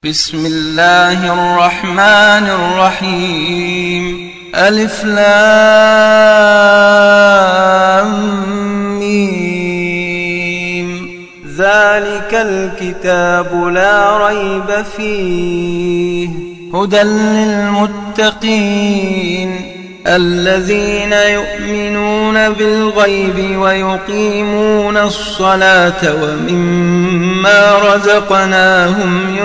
بسم الله الرحمن الرحيم. ألف لام ميم. ذلك الكتاب لا ريب فيه هدى للمتقين الذين يؤمنون بالغيب ويقيمون الصلاة ومما رزقناهم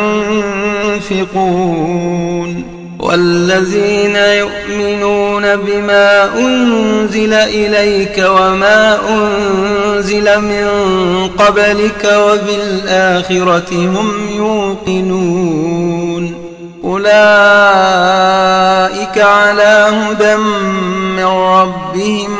ينفقون والذين يؤمنون بما أنزل إليك وما أنزل من قبلك وبالآخرة هم يوقنون أولئك على هدى من ربهم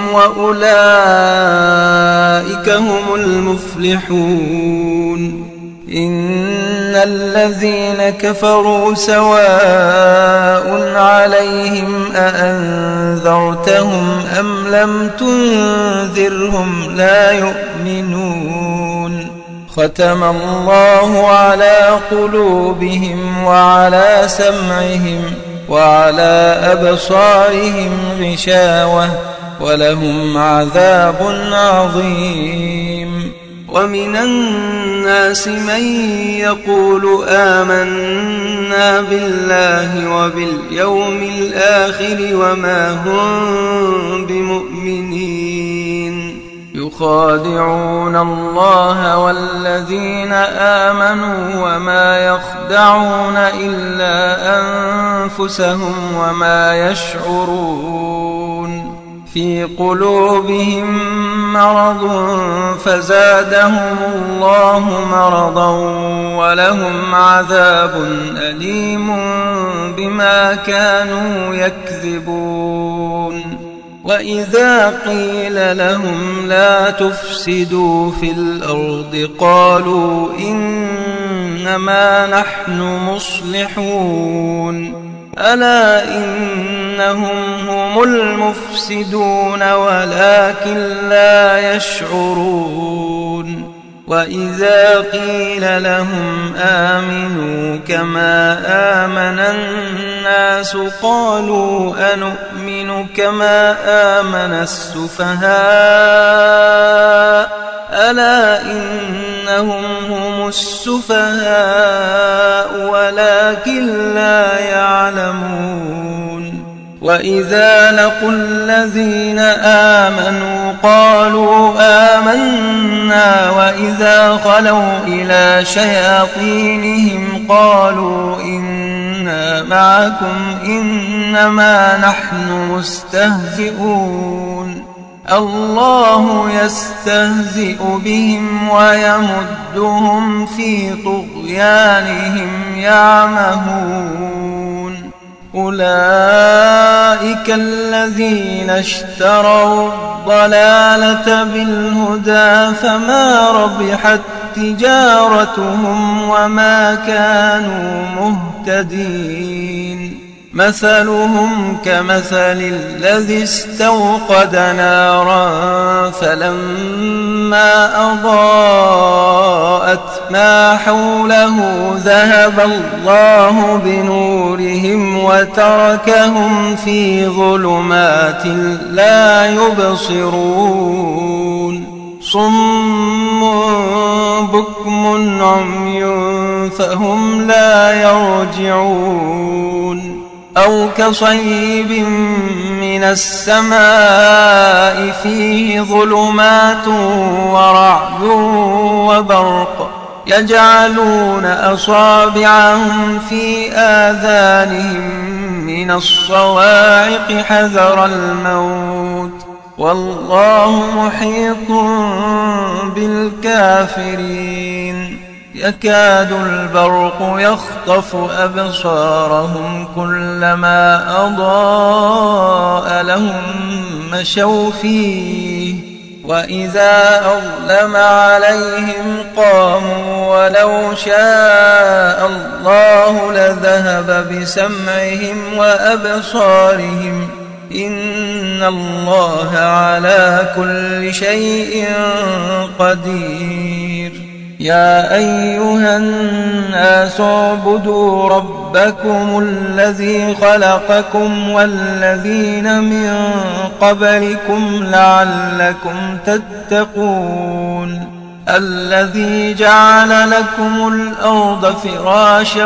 وأولئك هم المفلحون. إن الذين كفروا سواء عليهم أأنذرتهم أم لم تنذرهم لا يؤمنون. ختم الله على قلوبهم وعلى سمعهم وعلى أبصارهم غشاوة ولهم عذاب عظيم. ومن الناس من يقول آمنا بالله وباليوم الآخر وما هم بمؤمنين يخادعون الله والذين آمنوا وما يخدعون إلا أنفسهم وما يشعرون. في قلوبهم مرض فزادهم الله مرضا ولهم عذاب أليم بما كانوا يكذبون. وإذا قيل لهم لا تفسدوا في الأرض قالوا إنما نحن مصلحون ألا إنهم هم المفسدون ولكن لا يشعرون. وإذا قيل لهم آمنوا كما آمن الناس قالوا أنؤمن كما آمن السفهاء ألا إنهم هم السفهاء ولكن لا يعلمون. وإذا لقوا الذين آمنوا قالوا آمنا وإذا خلوا إلى شياطينهم قالوا إنا معكم إنما نحن مستهزئون. الله يستهزئ بهم ويمدهم في طغيانهم يعمهون. أولئك الذين اشتروا الضلالة بالهدى فما ربحت تجارتهم وما كانوا مهتدين. مثلهم كمثل الذي استوقد نارا فلما أضاءت ما حوله ذهب الله بنورهم وتركهم في ظلمات لا يبصرون. صم بكم عمي فهم لا يرجعون. أو كصيب من السماء فيه ظلمات ورعد وبرق يجعلون أصابعهم في آذانهم من الصواعق حذر الموت والله محيط بالكافرين. يكاد البرق يخطف أبصارهم كلما أضاء لهم مشوا فيه وإذا أظلم عليهم قاموا ولو شاء الله لذهب بسمعهم وأبصارهم إن الله على كل شيء قدير. يا أيها الناس اعبدوا ربكم الذي خلقكم والذين من قبلكم لعلكم تتقون الذي جعل لكم الأرض فراشا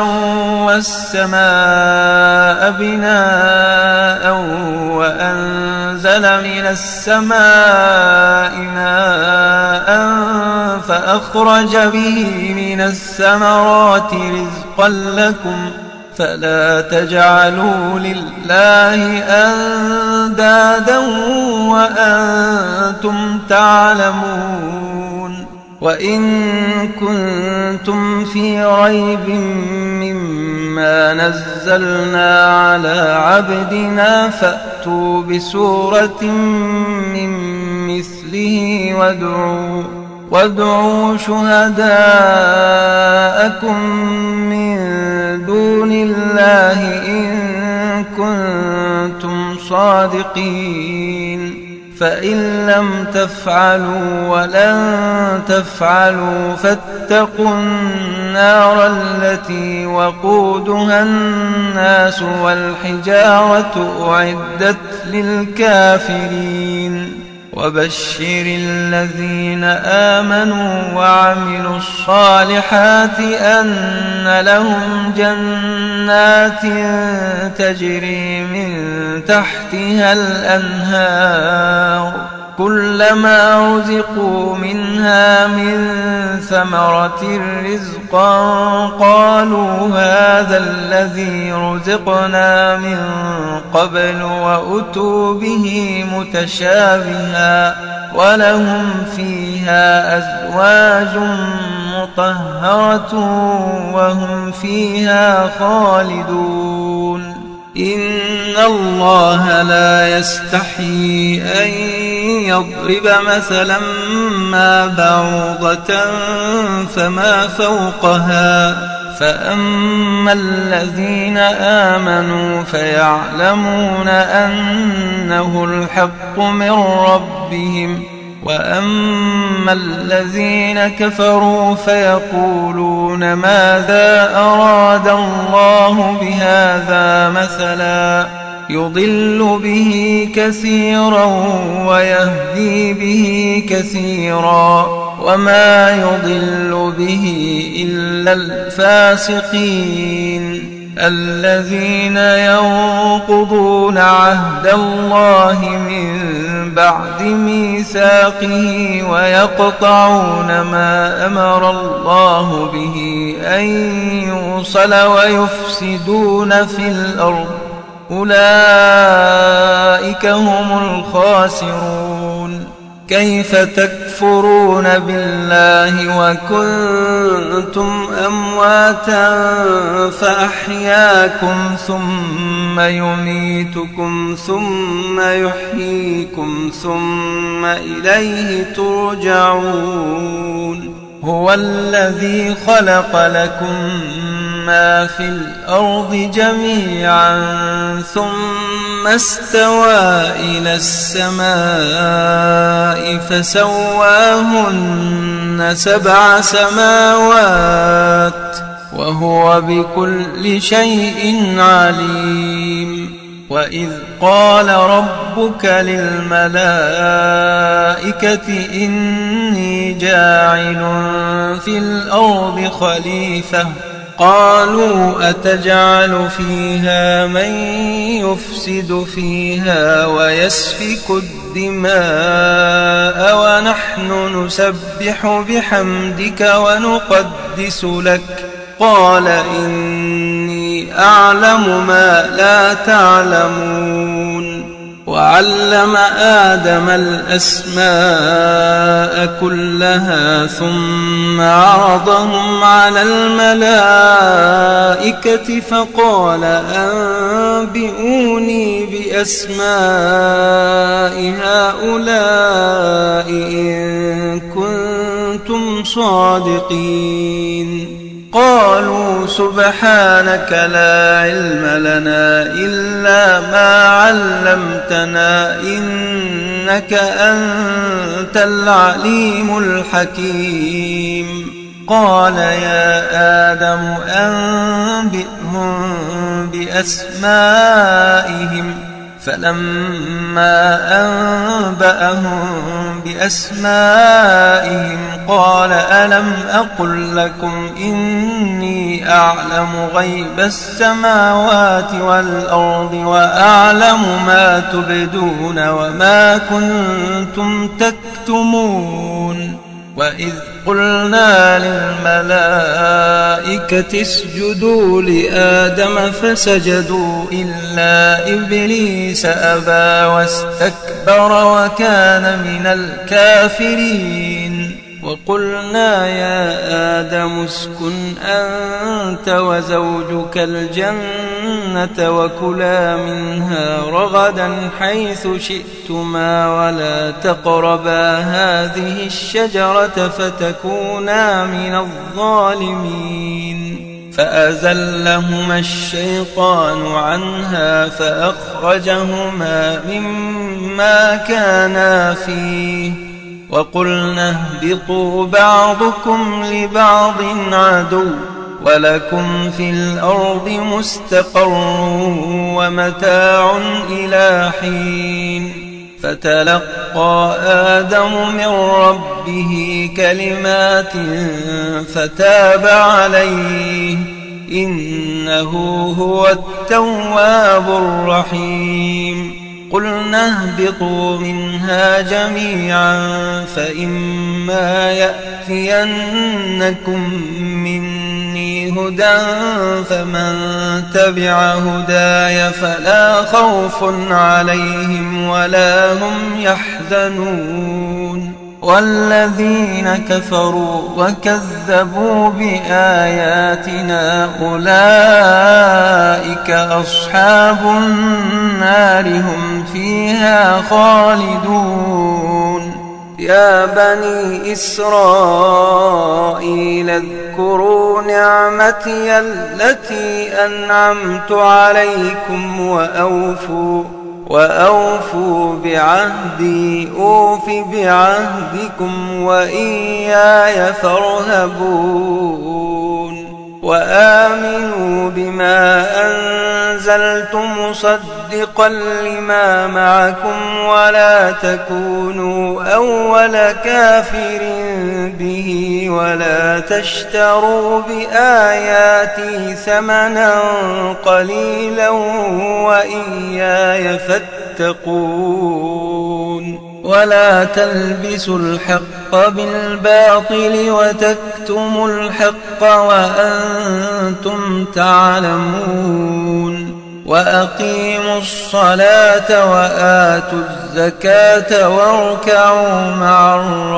والسماء بناء وأنزل من السماء ماء فأخرج به من الثمرات رزقا لكم فلا تجعلوا لله أندادا وأنتم تعلمون وإن كنتم في ريب مما نزلنا على عبدنا فأتوا بسورة من مثله وادعوا شهداءكم من دون الله إن كنتم صادقين فإن لم تفعلوا ولن تفعلوا فاتقوا النار التي وقودها الناس والحجارة أعدت للكافرين وبشر الذين آمنوا وعملوا الصالحات أن لهم جنات تجري من تحتها الأنهار كلما رزقوا منها من ثمرة رزقا قالوا هذا الذي رزقنا من قبل وأتوا به متشابها ولهم فيها أزواج مطهرة وهم فيها خالدون إن الله لا يستحيي أن يضرب مثلا ما بعوضة فما فوقها فأما الذين آمنوا فيعلمون أنه الحق من ربهم وأما الذين كفروا فيقولون ماذا أراد الله بهذا مثلا يضل به كثيرا ويهدي به كثيرا وما يضل به إلا الفاسقين الذين ينقضون عهد الله من بعد ميثاقه ويقطعون ما أمر الله به أن يوصل ويفسدون في الأرض أولئك هم الخاسرون كيف تكفرون بالله وكنتم أمواتا فأحياكم ثم يميتكم ثم يحييكم ثم إليه ترجعون هو الذي خلق لكم ما في الأرض جميعا ثم استوى إلى السماء فسواهن 7 سماوات وهو بكل شيء عليم وإذ قال ربك للملائكة إني جاعل في الأرض خليفة قالوا أتجعل فيها من يفسد فيها ويسفك الدماء ونحن نسبح بحمدك ونقدس لك قال إني أعلم ما لا تعلمون وعلم آدم الأسماء كلها ثم عرضهم على الملائكة فقال أنبئوني بأسماء هؤلاء إن كنتم صادقين قالوا سبحانك لا علم لنا إلا ما علمتنا إنك أنت العليم الحكيم قال يا آدم أنبئهم بأسمائهم فلما أنبأهم بأسمائهم قال ألم أقل لكم إني أعلم غيب السماوات والأرض وأعلم ما تبدون وما كنتم تكتمون وإذ قلنا للملائكة اسجدوا لآدم فسجدوا إلا إبليس أبى واستكبر وكان من الكافرين وقلنا يا آدم اسكن أنت وزوجك الجنة وكلا منها رغدا حيث شئتما ولا تقربا هذه الشجرة فتكونا من الظالمين فأزلهما الشيطان عنها فأخرجهما مما كانا فيه وقلنا اهبطوا بعضكم لبعض عدو ولكم في الأرض مستقر ومتاع إلى حين فتلقى آدم من ربه كلمات فتاب عليه إنه هو التواب الرحيم قلنا اهبطوا منها جميعا فإما يأتينكم مني هدى فمن تبع هداي فلا خوف عليهم ولا هم يحزنون والذين كفروا وكذبوا بآياتنا أولئك أصحاب النار هم فيها خالدون يا بني إسرائيل اذكروا نعمتي التي أنعمت عليكم وأوفوا بعهدي أوف بعهدكم وإياي فارهبون وآمنوا بما أنزلت مصدقا لما معكم ولا تكونوا أول كافر به ولا تشتروا بآياتي ثمنا قليلا وإياي فاتقون ولا تلبسوا الحق بالباطل وتكتموا الحق وأنتم تعلمون وأقيموا الصلاة وآتوا الزكاة واركعوا مع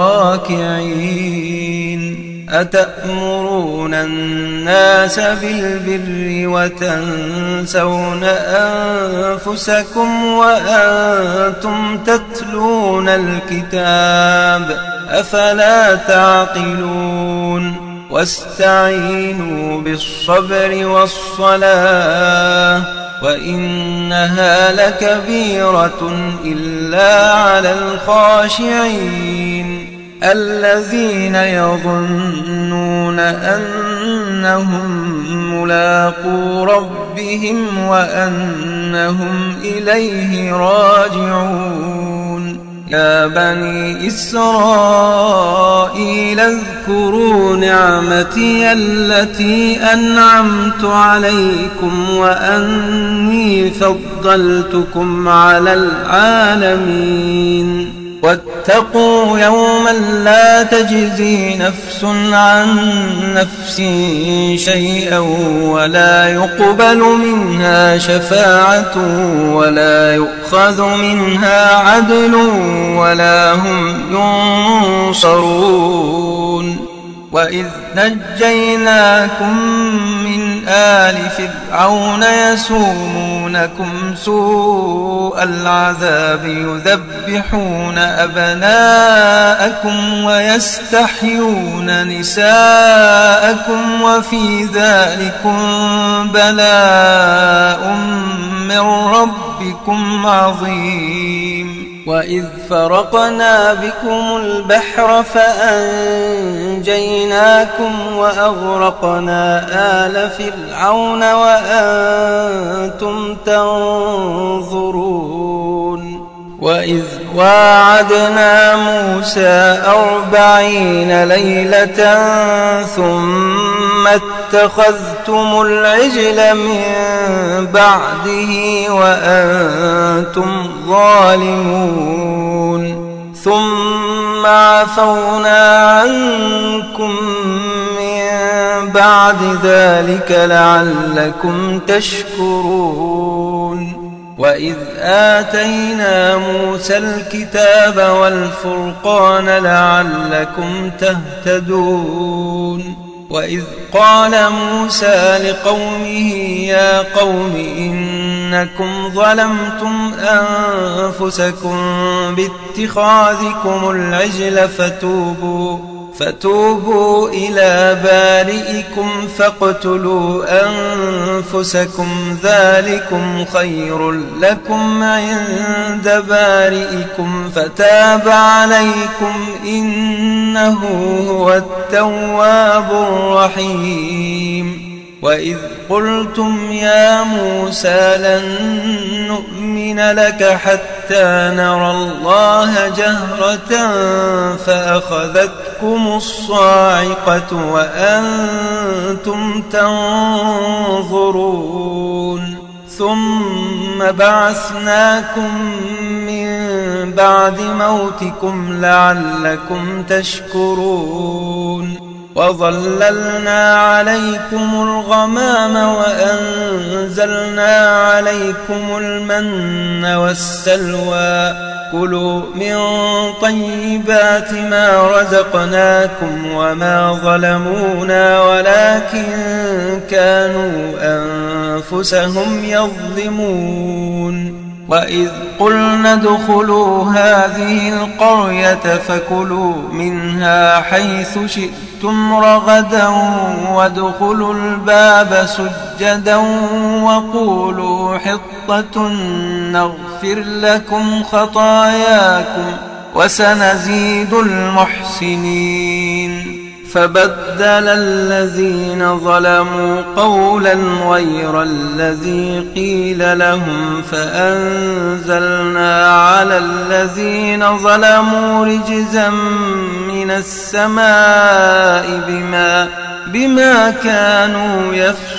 الراكعين أتأمرون الناس بالبر وتنسون أنفسكم وأنتم تتلون الكتاب أفلا تعقلون واستعينوا بالصبر والصلاة وإنها لكبيرة إلا على الخاشعين الذين يظنون أنهم ملاقو ربهم وأنهم إليه راجعون يا بني إسرائيل اذكروا نعمتي التي أنعمت عليكم وأني فضلتكم على العالمين واتقوا يوما لا تجزي نفس عن نفس شيئا ولا يقبل منها شفاعة ولا يؤخذ منها عدل ولا هم ينصرون وإذ نجيناكم من آل فرعون يسومونكم سوء العذاب يذبحون أبناءكم ويستحيون نساءكم وفي ذلكم بلاء من ربكم عظيم وإذ فرقنا بكم البحر فأنجيناكم وأغرقنا آل فرعون وأنتم تنظرون وإذ واعدنا موسى 40 ليلة ثم اتخذتم العجل من بعده وأنتم ظالمون ثم عفونا عنكم من بعد ذلك لعلكم تشكرون وإذ آتينا موسى الكتاب والفرقان لعلكم تهتدون وإذ قال موسى لقومه يا قوم إنكم ظلمتم أنفسكم باتخاذكم العجل فتوبوا إلى بارئكم فاقتلوا أنفسكم ذلكم خير لكم عند بارئكم فتاب عليكم إنه هو التواب الرحيم وإذ قلتم يا موسى لن نؤمن لك حتى نرى الله جهرة فأخذتكم الصاعقة وأنتم تنظرون ثم بعثناكم من بعد موتكم لعلكم تشكرون وظللنا عليكم الغمام وأنزلنا عليكم المن والسلوى كلوا من طيبات ما رزقناكم وما ظلمونا ولكن كانوا أنفسهم يظلمون وإذ قلنا ادخلوا هذه القرية فكلوا منها حيث شئتم رغدا وادخلوا الباب سجدا وقولوا حطة نغفر لكم خطاياكم وسنزيد المحسنين فبدل الذين ظلموا قولا غير الذي قيل لهم فأنزلنا على الذين ظلموا رجزا من السماء بما كانوا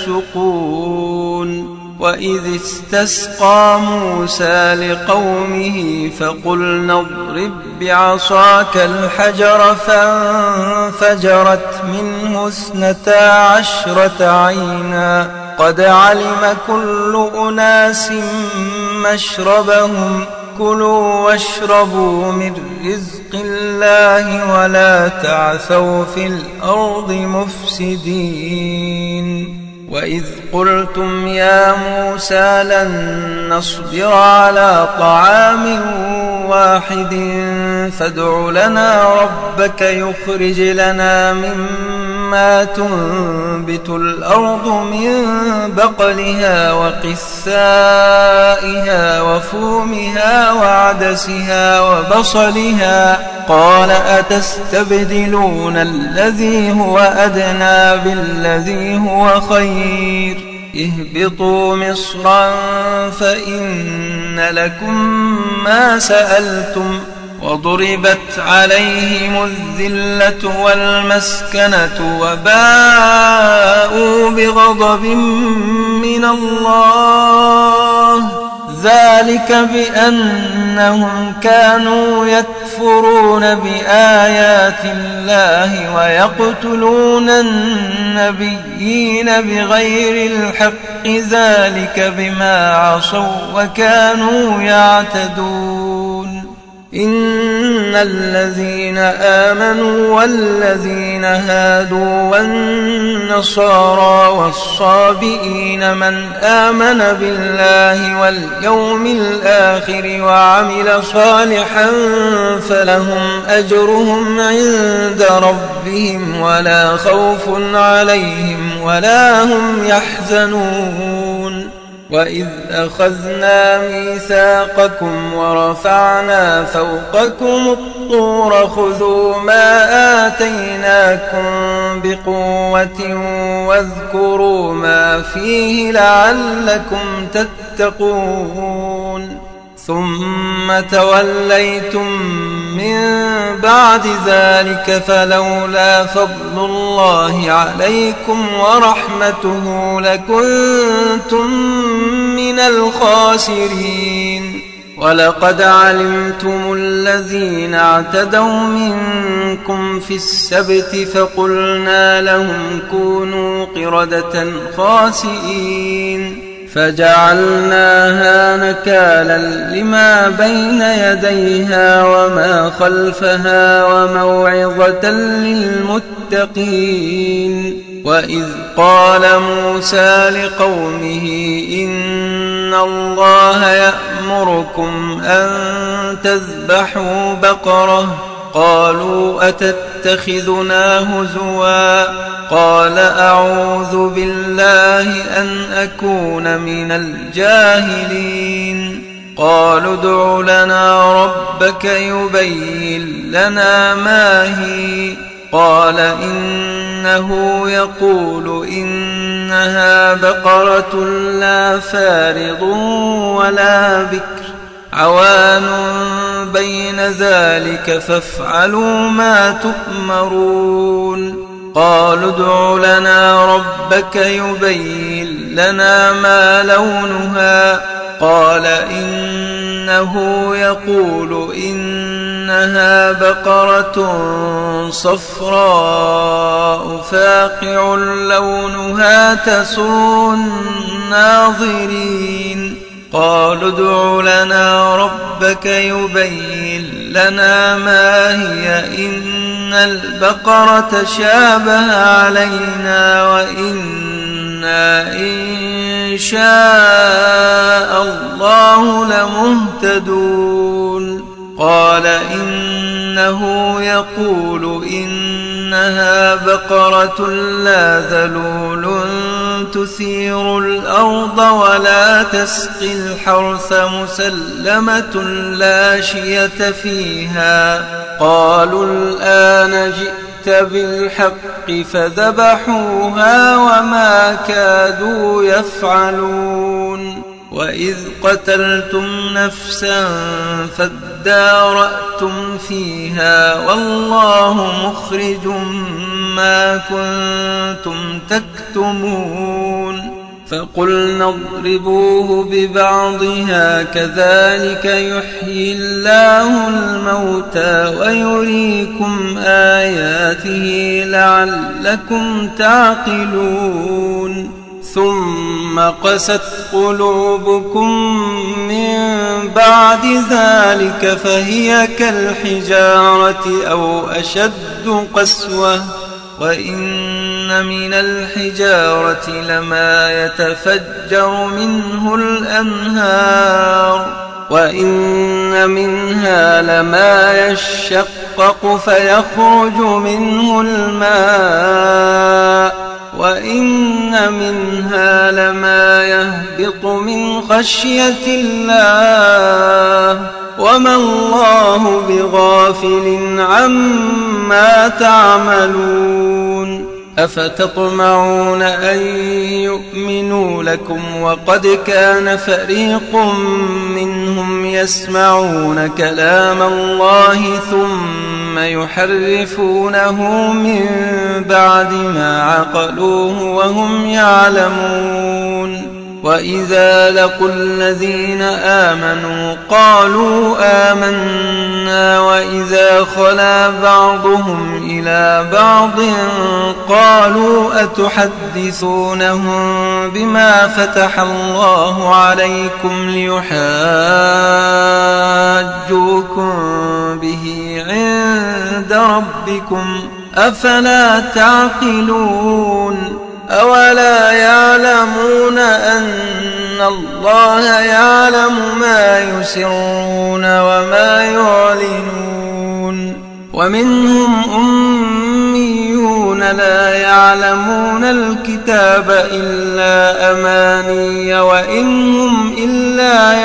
يفسقون وإذ استسقى موسى لقومه فقلنا اضرب بعصاك الحجر فانفجرت منه 12 عينا قد علم كل أناس مشربهم كلوا واشربوا من رزق الله ولا تعثوا في الأرض مفسدين وإذ قلتم يا موسى لن نصبر على طعام واحد فادع لنا ربك يخرج لنا مما تنبت الأرض من بقلها وقثائها وفومها وعدسها وبصلها قال أتستبدلون الذي هو أدنى بالذي هو خير اهبطوا مصرا فإن لكم ما سألتم وضربت عليهم الذلة والمسكنة وباءوا بغضب من الله ذلك بأنهم كانوا يكفرون بآيات الله ويقتلون النبيين بغير الحق ذلك بما عصوا وكانوا يعتدون إن الذين آمنوا والذين هادوا والنصارى والصابئين من آمن بالله واليوم الآخر وعمل صالحا فلهم أجرهم عند ربهم ولا خوف عليهم ولا هم يحزنون وإذ أخذنا ميثاقكم ورفعنا فوقكم الطور خذوا ما آتيناكم بقوة واذكروا ما فيه لعلكم تتقون ثم توليتم من بعد ذلك فلولا فضل الله عليكم ورحمته لكنتم من الخاسرين ولقد علمتم الذين اعتدوا منكم في السبت فقلنا لهم كونوا قردة خاسئين فجعلناها نكالا لما بين يديها وما خلفها وموعظة للمتقين وإذ قال موسى لقومه إن الله يأمركم أن تذبحوا بقرة قالوا أتتخذنا هزوا قال أعوذ بالله أن أكون من الجاهلين قالوا ادع لنا ربك يبين لنا ما هي قال إنه يقول إنها بقرة لا فارض ولا بكر عوان بين ذلك فافعلوا ما تؤمرون قالوا ادع لنا ربك يبين لنا ما لونها قال إنه يقول إنها بقرة صفراء فاقع لونها تسر الناظرين قالوا ادع لنا ربك يبين لنا ما هي إن البقرة شابه علينا وإنا إن شاء الله لمهتدون قال إنه يقول إنها بقرة لا ذلول تثير الأرض ولا تسقي الحرث مسلمة لا شية فيها قالوا الآن جئت بالحق فذبحوها وما كادوا يفعلون وإذ قتلتم نفسا فادارأتم فيها والله مخرج ما كنتم تكتمون فقلنا اضربوه ببعضها كذلك يحيي الله الموتى ويريكم آياته لعلكم تعقلون ثم قست قلوبكم من بعد ذلك فهي كالحجارة أو أشد قسوة وإن من الحجارة لما يتفجر منه الأنهار وإن منها لما يشقق فيخرج منه الماء وإن منها لما يهبط من خشية الله وما الله بغافل عما تعملون أفتطمعون أن يؤمنوا لكم وقد كان فريق منهم يسمعون كلام الله ثم يحرفونه من بعد ما عقلوه وهم يعلمون وإذا لقوا الذين آمنوا قالوا آمنا وإذا خلا بعضهم إلى بعض قالوا أتحدثونهم بما فتح الله عليكم ليحاجوكم به عند ربكم أفلا تعقلون أولا يعلمون أن الله يعلم ما يسرون وما يعلنون ومنهم أميون يكذبون لا يعلمون الكتاب إلا أماني وإن هم إلا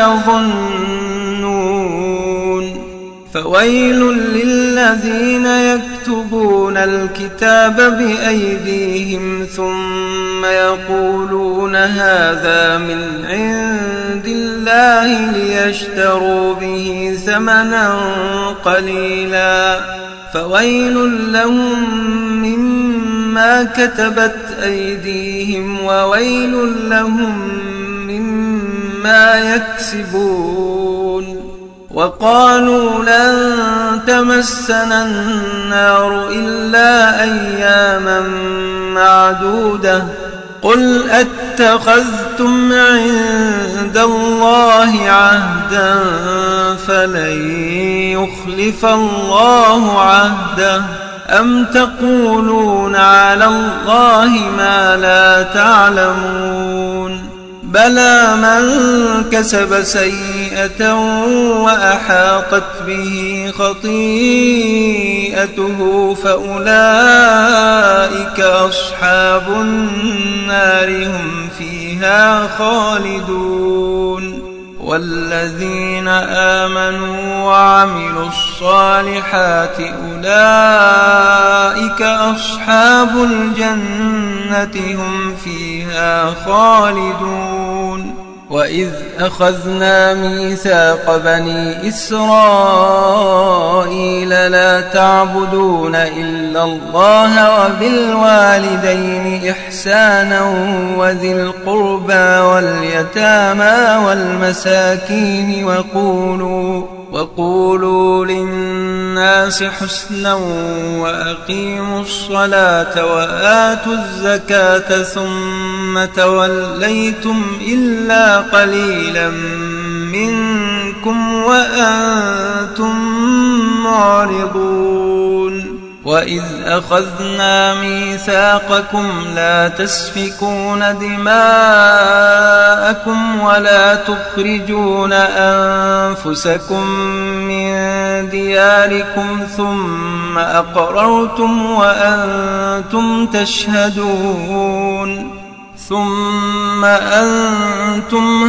يظنون فويل للذين يكتبون الكتاب بأيديهم ثم يقولون هذا من عند الله ليشتروا به ثمنا قليلا فويل لهم مما كتبت أيديهم وويل لهم مما يكسبون وقالوا لن تمسنا النار إلا أياما معدودة قل أتخذتم عند الله عهدا فلن يخلف الله عهده أم تقولون على الله ما لا تعلمون بلى من كسب سيئة وأحاطت به خطيئته فأولئك أصحاب النار هم فيها خالدون والذين آمنوا وعملوا الصالحات أولئك أصحاب الجنة هم فيها خالدون وإذ أخذنا ميثاق بني إسرائيل لا تعبدون إلا الله وبالوالدين إحسانا وذي القربى واليتامى والمساكين وقولوا للناس حسنا وأقيموا الصلاة وآتوا الزكاة ثم توليتم إلا قليلا منكم وأنتم معرضون وإذ أخذنا ميثاقكم لا تسفكون دماءكم ولا تخرجون أنفسكم من دياركم ثم أقررتم وأنتم تشهدون ثم أنتم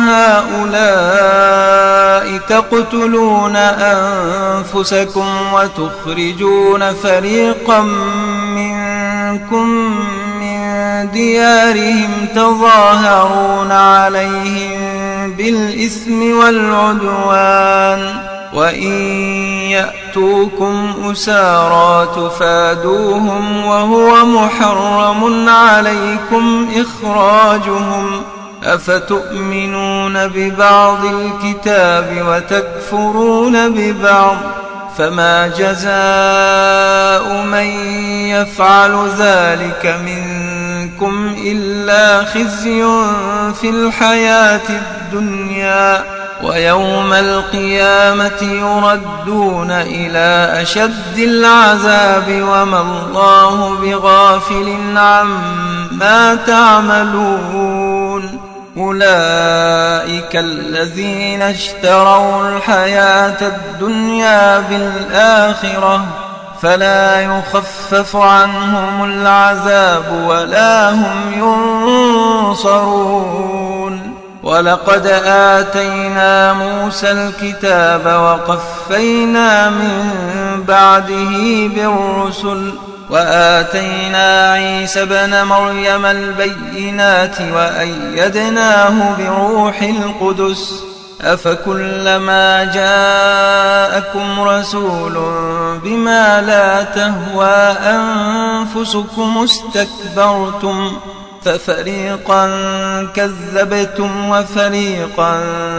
هؤلاء تقتلون أنفسكم وتخرجون فريقا منكم من ديارهم تظاهرون عليهم بالإثم والعدوان وإن يأتوكم أسارى تفادوهم وهو محرم عليكم إخراجهم أفتؤمنون ببعض الكتاب وتكفرون ببعض فما جزاء من يفعل ذلك منكم إلا خزي في الحياة الدنيا ويوم القيامة يردون إلى أشد العذاب وما الله بغافل عما تعملون أولئك الذين اشتروا الحياة الدنيا بالآخرة فلا يخفف عنهم العذاب ولا هم ينصرون ولقد آتينا موسى الكتاب وقفينا من بعده بالرسل وآتينا عيسى ابن مريم البينات وأيدناه بروح القدس أفكلما جاءكم رسول بما لا تهوى أنفسكم استكبرتم ففريقا كذبتم وفريقا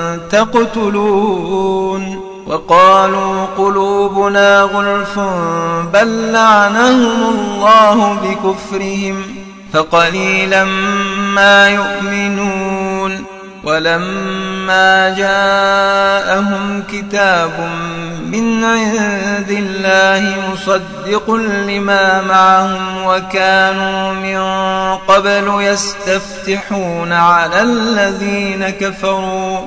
تقتلون وقالوا قلوبنا غلف بل لعنهم الله بكفرهم فقليلا ما يؤمنون ولما جاءهم كتاب من عند الله مصدق لما معهم وكانوا من قبل يستفتحون على الذين كفروا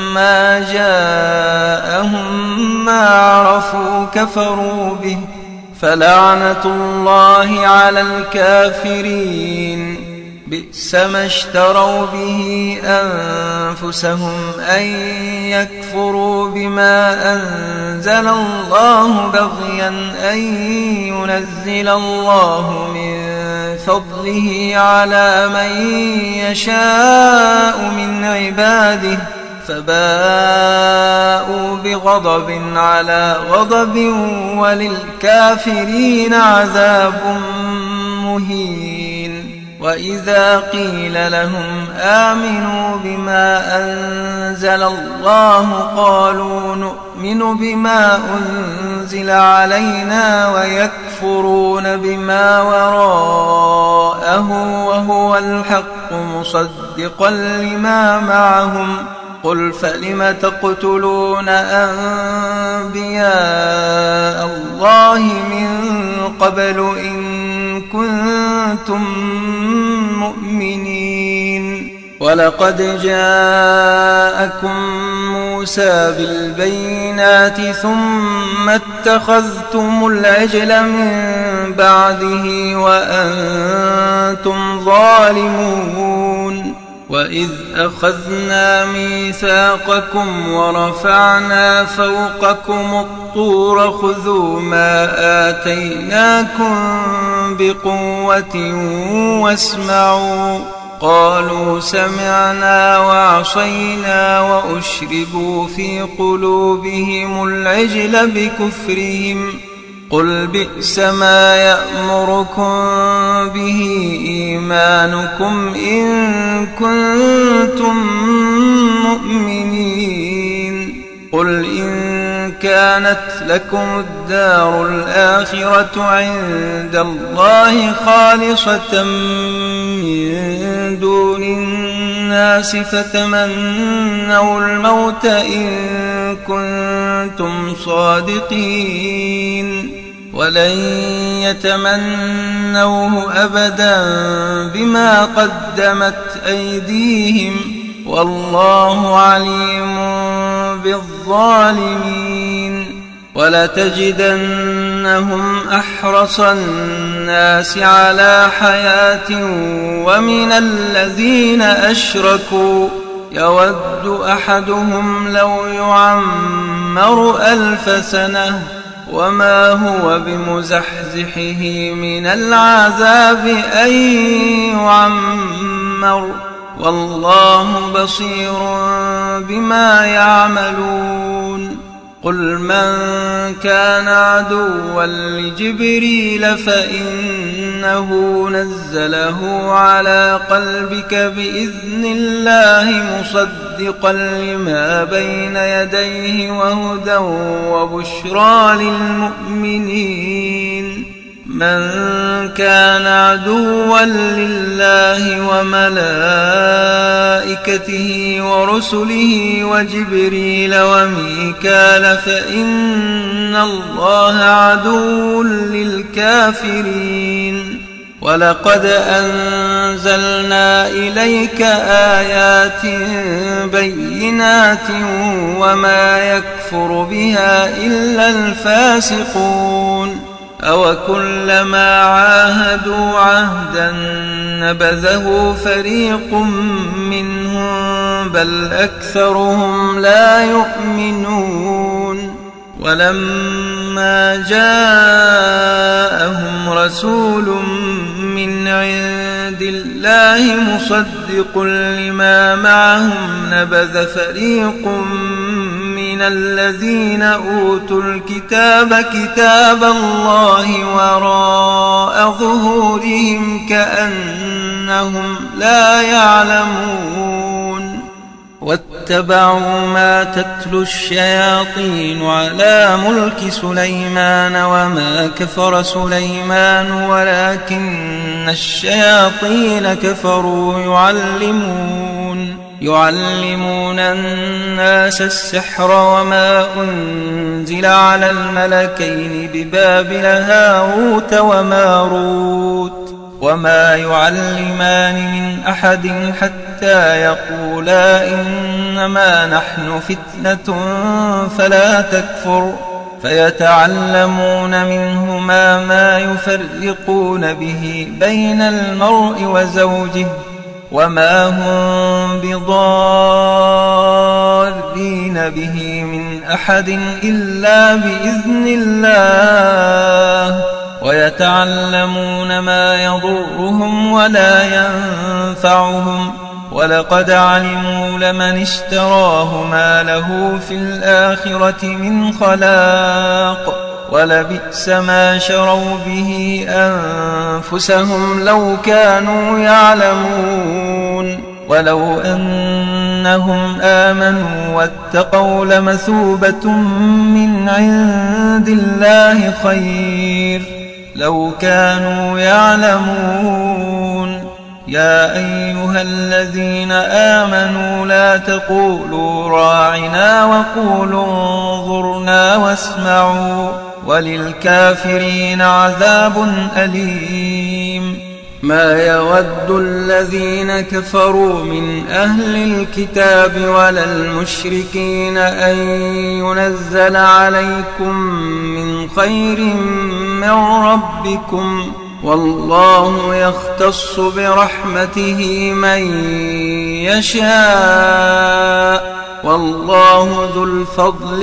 فلما جاءهم ما عرفوا كفروا به فلعنة الله على الكافرين. بئس ما اشتروا به أنفسهم أن يكفروا بما أنزل الله بغيا أن ينزل الله من فضله على من يشاء من عباده، فباءوا بغضب على غضب وللكافرين عذاب مهين. وإذا قيل لهم آمنوا بما أنزل الله قالوا نؤمن بما أنزل علينا ويكفرون بما وراءه وهو الحق مصدقا لما معهم. قل فلم تقتلون أنبياء الله من قبل إن كنتم مؤمنين؟ ولقد جاءكم موسى بالبينات ثم اتخذتم العجل من بعده وأنتم ظالمون. وإذ أخذنا ميثاقكم ورفعنا فوقكم الطور خذوا ما آتيناكم بقوة واسمعوا. قالوا سمعنا وعصينا وأشربوا في قلوبهم العجل بكفرهم. قل بئس ما يأمركم به إيمانكم إن كنتم مؤمنين. قل إن كانت لكم الدار الآخرة عند الله خالصة من دون الناس فتمنوا الموت إن كنتم صادقين. ولن يتمنوه أبدا بما قدمت أيديهم والله عليم بالظالمين. ولتجدنهم أحرص الناس على حياة ومن الذين أشركوا يود أحدهم لو يعمر 1000 سنة وما هو بمزحزحه من العذاب أن يعمر والله بصير بما يعملون. قل من كان عدوا لجبريل فإنه نزله على قلبك بإذن الله مصدقا لما بين يديه وهدى وبشرى للمؤمنين. من كان عدوا لله وملائكته ورسله وجبريل وميكال فإن الله عدو للكافرين. ولقد أنزلنا إليك آيات بينات وما يكفر بها إلا الفاسقون. أوكلما عاهدوا عهدا نبذه فريق منهم بل أكثرهم لا يؤمنون. ولما جاءهم رسول من عند الله مصدق لما معهم نبذ فريق من الذين أوتوا الكتاب كتاب الله وراء ظهورهم كأنهم لا يعلمون. واتبعوا ما تتلو الشياطين على ملك سليمان وما كفر سليمان ولكن الشياطين كفروا يعلمون الناس السحر وما أنزل على الملكين ببابل هاروت وماروت وما يعلمان من أحد حتى يقولا إنما نحن فتنة فلا تكفر فيتعلمون منهما ما يفرقون به بين المرء وزوجه وما هم بضارين به من أحد إلا بإذن الله ويتعلمون ما يضرهم ولا ينفعهم ولقد علموا لمن اشتراه ما له في الآخرة من خلاق ولبئس ما شروا به أنفسهم لو كانوا يعلمون ولو أنهم آمنوا واتقوا لمثوبة من عند الله خير لو كانوا يعلمون يا أيها الذين آمنوا لا تقولوا راعنا وقولوا انظرنا واسمعوا وللكافرين عذاب أليم ما يود الذين كفروا من أهل الكتاب ولا المشركين أن ينزل عليكم من خير من ربكم والله يختص برحمته من يشاء والله ذو الفضل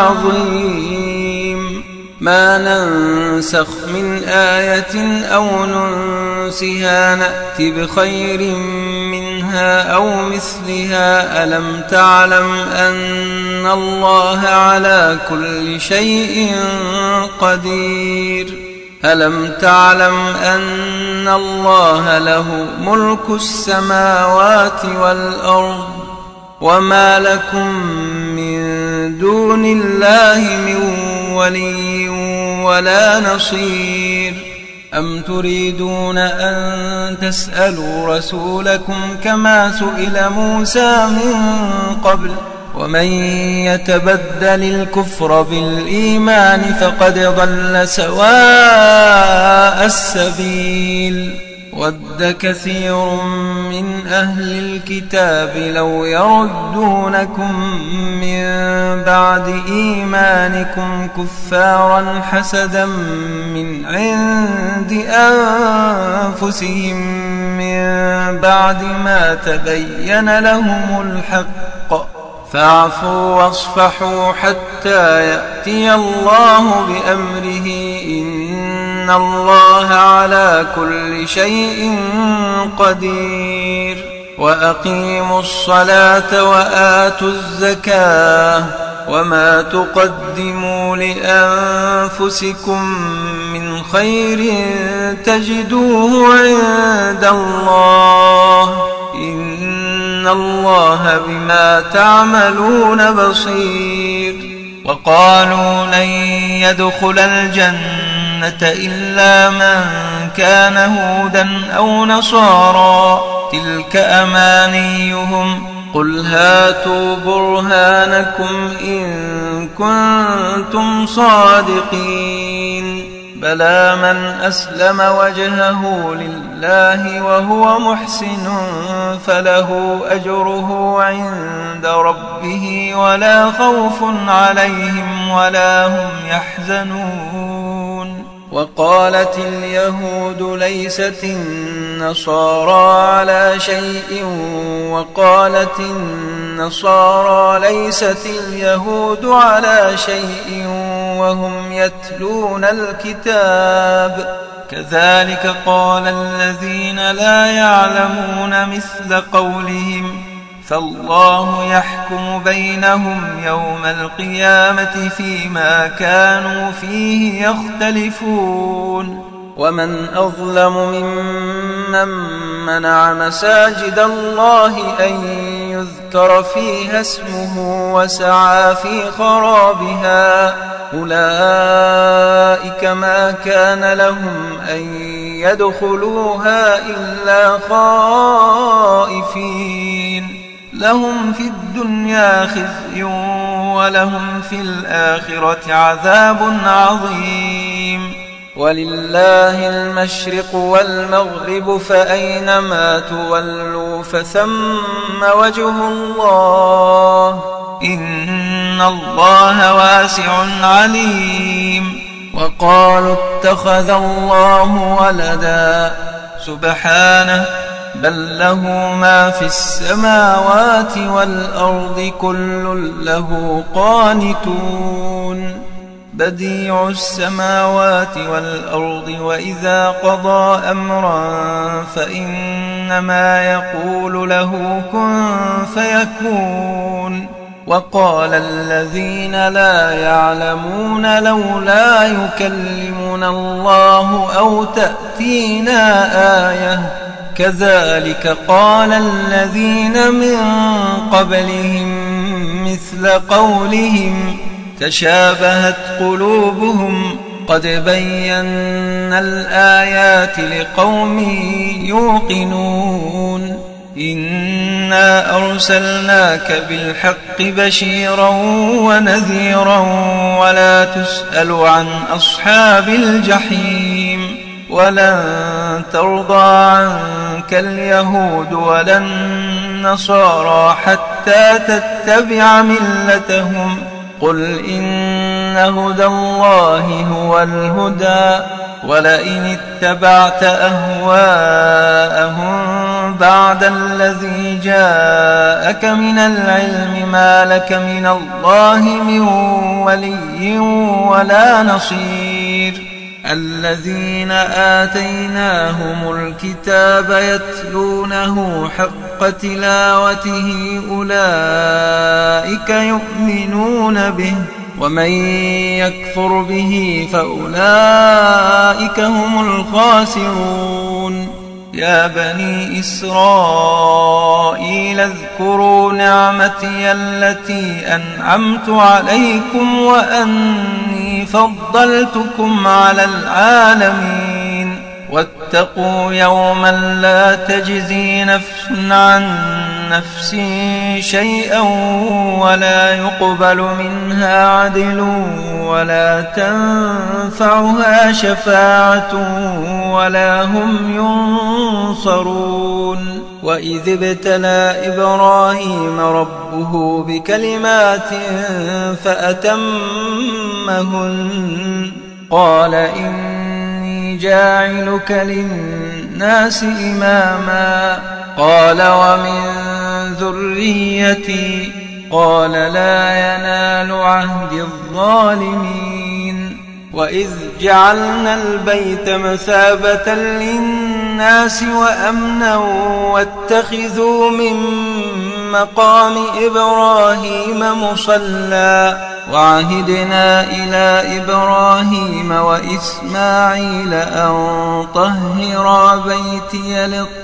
العظيم ما ننسخ من آية أو ننسها نأت بخير منها أو مثلها ألم تعلم أن الله على كل شيء قدير ألم تعلم أن الله له ملك السماوات والأرض وما لكم من دون الله من ولي ولا نصير أم تريدون أن تسألوا رسولكم كما سئل موسى من قبل ومن يتبدل الكفر بالإيمان فقد ضل سواء السبيل ود كثير من أهل الكتاب لو يردونكم من بعد إيمانكم كفارا حسدا من عند أنفسهم من بعد ما تبين لهم الحق فاعفوا واصفحوا حتى يأتي الله بأمره إن الله على كل شيء قدير وأقيموا الصلاة وآتوا الزكاة وما تقدموا لأنفسكم من خير تجدوه عند الله إن الله بما تعملون بصير وقالوا لن يدخل الجنة إلا من كان هودا أو نصارى تلك أمانيهم قل هاتوا برهانكم إن كنتم صادقين بلى من أسلم وجهه لله وهو محسن فله أجره عند ربه ولا خوف عليهم ولا هم يحزنون وقالت اليهود ليست النصارى على شيء وقالت النصارى ليست اليهود على شيء وهم يتلون الكتاب كذلك قال الذين لا يعلمون مثل قولهم فالله يحكم بينهم يوم القيامة فيما كانوا فيه يختلفون ومن أظلم ممن منع مساجد الله أن يذكر فيها اسمه وسعى في خرابها أولئك ما كان لهم أن يدخلوها إلا خائفين لهم في الدنيا خزي ولهم في الآخرة عذاب عظيم ولله المشرق والمغرب فأينما تولوا فثم وجه الله إن إن الله واسع عليم. وقالوا اتخذ الله ولدا سبحانه بل له ما في السماوات والأرض كل له قانتون. بديع السماوات والأرض وإذا قضى أمرا فإنما يقول له كن فيكون. وقال الذين لا يعلمون لولا يكلمنا الله أو تأتينا آية كذلك قال الذين من قبلهم مثل قولهم تشابهت قلوبهم قد بينا الآيات لقوم يوقنون. إنا أرسلناك بالحق بشيرا ونذيرا ولا تسأل عن أصحاب الجحيم. ولن ترضى عنك اليهود ولا النصارى حتى تتبع ملتهم قل إن هدى الله هو الهدى ولئن اتبعت أهواءهم بعد الذي جاءك من العلم ما لك من الله من ولي ولا نصير. الذين آتيناهم الكتاب يتلونه حق تلاوته أولئك يؤمنون به ومن يكفر به فأولئك هم الخاسرون. يا بني إسرائيل اذكروا نعمتي التي أنعمت عليكم وأني فضلتكم على العالمين. واتقوا يوما لا تجزي نفس عن نفس شيئا ولا يقبل منها عدل ولا تنفعها شفاعة ولا هم ينصرون. وإذ ابتلى إبراهيم ربه بكلمات فأتمهن قال إني جاعلك للناس إماما قال ومن ذريتي قال لا ينال عهد الظالمين. وإذ جعلنا البيت مثابة للناس وأمنا واتخذوا من مقام إبراهيم مصلى وعهدنا إلى إبراهيم وإسماعيل أن طهرا بيتي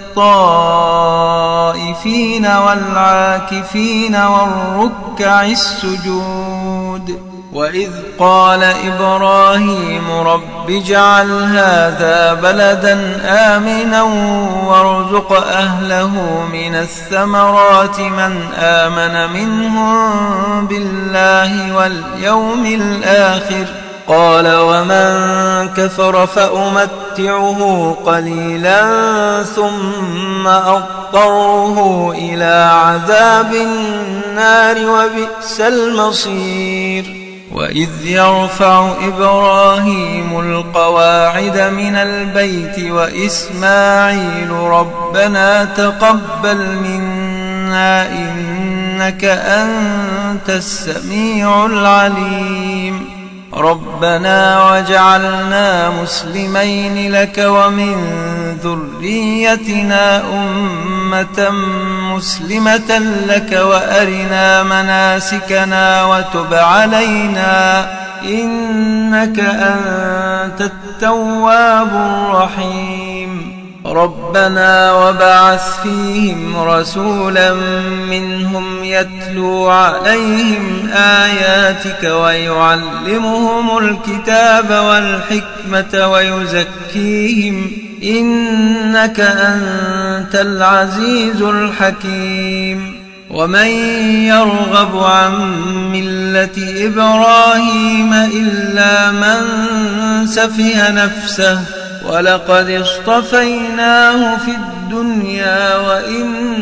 للطائفين والعاكفين والركع السجود. وإذ قال إبراهيم رب اجعل هذا بلدا آمنا وارزق أهله من الثمرات من آمن منهم بالله واليوم الآخر قال ومن كفر فأمتعه قليلا ثم أضطره إلى عذاب النار وبئس المصير. وإذ يرفع إبراهيم القواعد من البيت وإسماعيل ربنا تقبل منا إنك أنت السميع العليم. ربنا واجعلنا مسلمين لك ومن ذريتنا أمة مسلمة لك وأرنا مناسكنا وتب علينا إنك أنت التواب الرحيم. ربنا وابعث فيهم رسولا منهم يتلو عليهم آياتك ويعلمهم الكتاب والحكمة ويزكيهم إنك أنت العزيز الحكيم. ومن يرغب عن ملة إبراهيم إلا من سفه نفسه ولقد اصطفيناه في الدنيا وإنه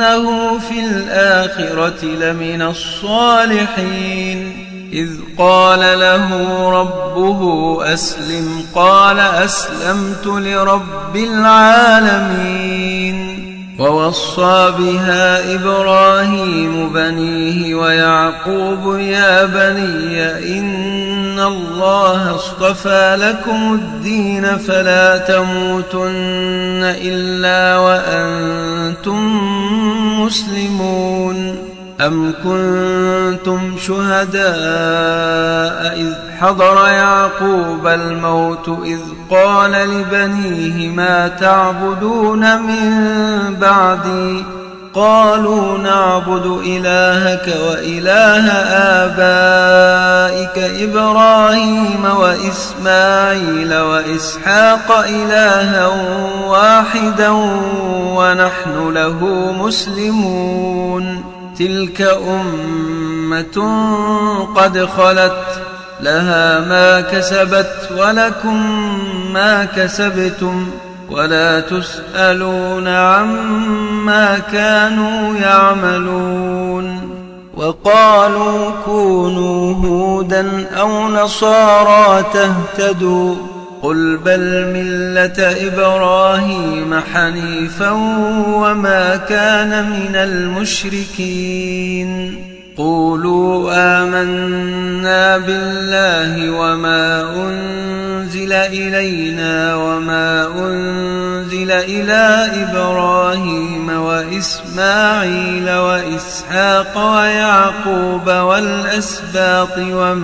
إنه في الآخرة لمن الصالحين. إذ قال له ربه أسلم قال أسلمت لرب العالمين. ووصى بها إبراهيم بنيه ويعقوب يا بني إن الله اصطفى لكم الدين فلا تموتن إلا وأنتم مسلمون. أم كنتم شهداء إذ حضر يعقوب الموت إذ قال لبنيه ما تعبدون من بعدي قالوا نعبد إلهك وإله آبائك إبراهيم وإسماعيل وإسحاق إلها واحدا ونحن له مسلمون. تلك أمة قد خلت لها ما كسبت ولكم ما كسبتم ولا تسألون عما كانوا يعملون. وقالوا كونوا هودا أو نصارى تهتدوا قل بل ملة إبراهيم حنيفا وما كان من المشركين. قولوا آمنا بالله وما أنزل إلينا وما أنزل إلى إبراهيم وإسماعيل وإسحاق ويعقوب والأسباط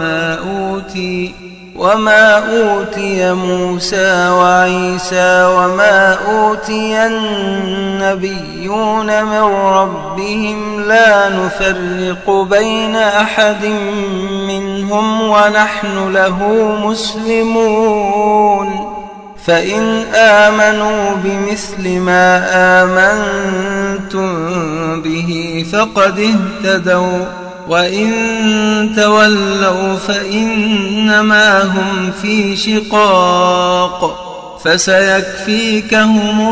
وما أوتي موسى وعيسى وما أوتي النبيون من ربهم لا نفرق بين أحد منهم ونحن له مسلمون. فإن آمنوا بمثل ما آمنتم به فقد اهتدوا وإن تولوا فإنما هم في شقاق فسيكفيكهم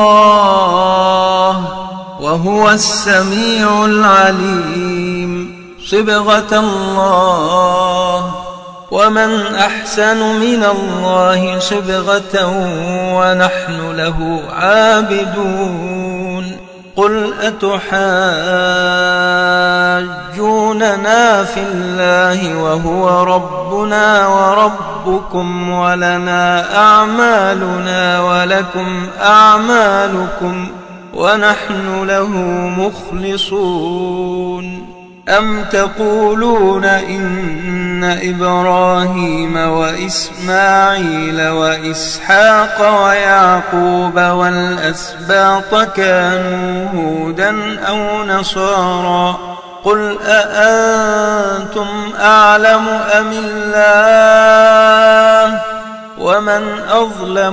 الله وهو السميع العليم. صبغة الله ومن أحسن من الله صبغة ونحن له عابدون. قل أتحاجوننا في الله وهو ربنا وربكم ولنا أعمالنا ولكم أعمالكم ونحن له مخلصون. أم تقولون إن إبراهيم وإسماعيل وإسحاق ويعقوب والأسباط كانوا هودا أو نصارى قل أأنتم أعلم أم الله ومن أظلم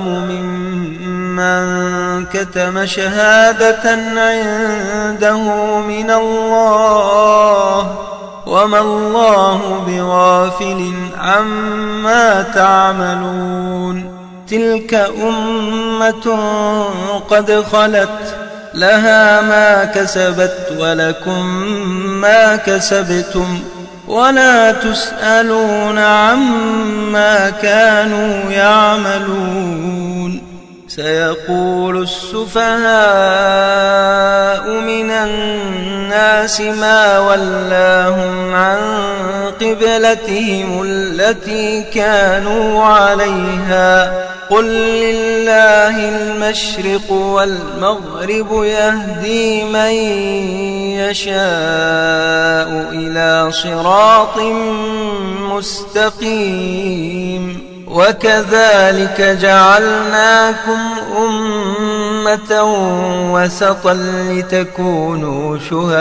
ممن كتم شهادة عنده من الله وما الله بغافل عما تعملون. تلك أمة قد خلت لها ما كسبت ولكم ما كسبتم ولا تسألون عما كانوا يعملون. سيقول السفهاء من الناس ما ولاهم عن قبلتهم التي كانوا عليها قل لله المشرق والمغرب يهدي من يشاء إلى صراط مستقيم. وكذلك جعلناكم أمة وسطا لتكونوا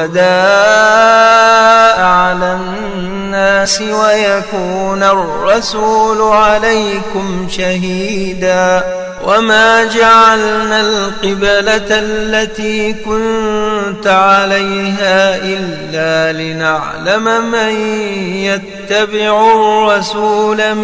شهداء على الناس ويكون الرسول عليكم شهيدا. وما جعلنا القبلة التي كنت عليها إلا لنعلم من يتبع الرسول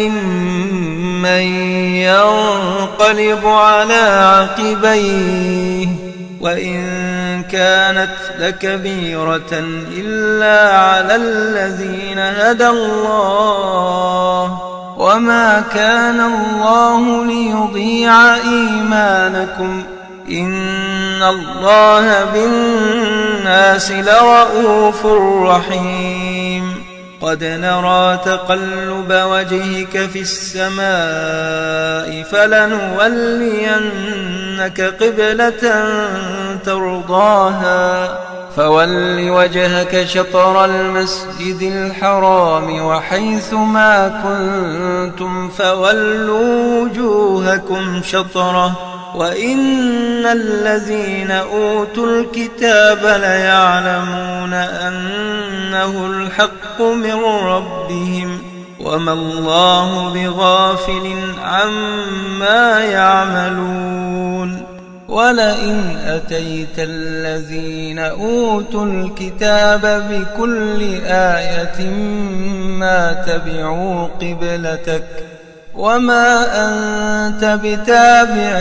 ممن ينقلب على عقبيه وإن كانت لكبيرة إلا على الذين هدى الله وما كان الله ليضيع إيمانكم إن الله بالناس لرءوف رحيم قد نرى تقلب وجهك في السماء فلنولينك قبلة ترضاها فول وجهك شطر المسجد الحرام وحيث ما كنتم فولوا وجوهكم شطره وإن الذين أوتوا الكتاب ليعلمون أنه الحق من ربهم وما الله بغافل عما يعملون ولئن أتيت الذين أوتوا الكتاب بكل آية ما تبعوا قبلتك وما أنت بتابع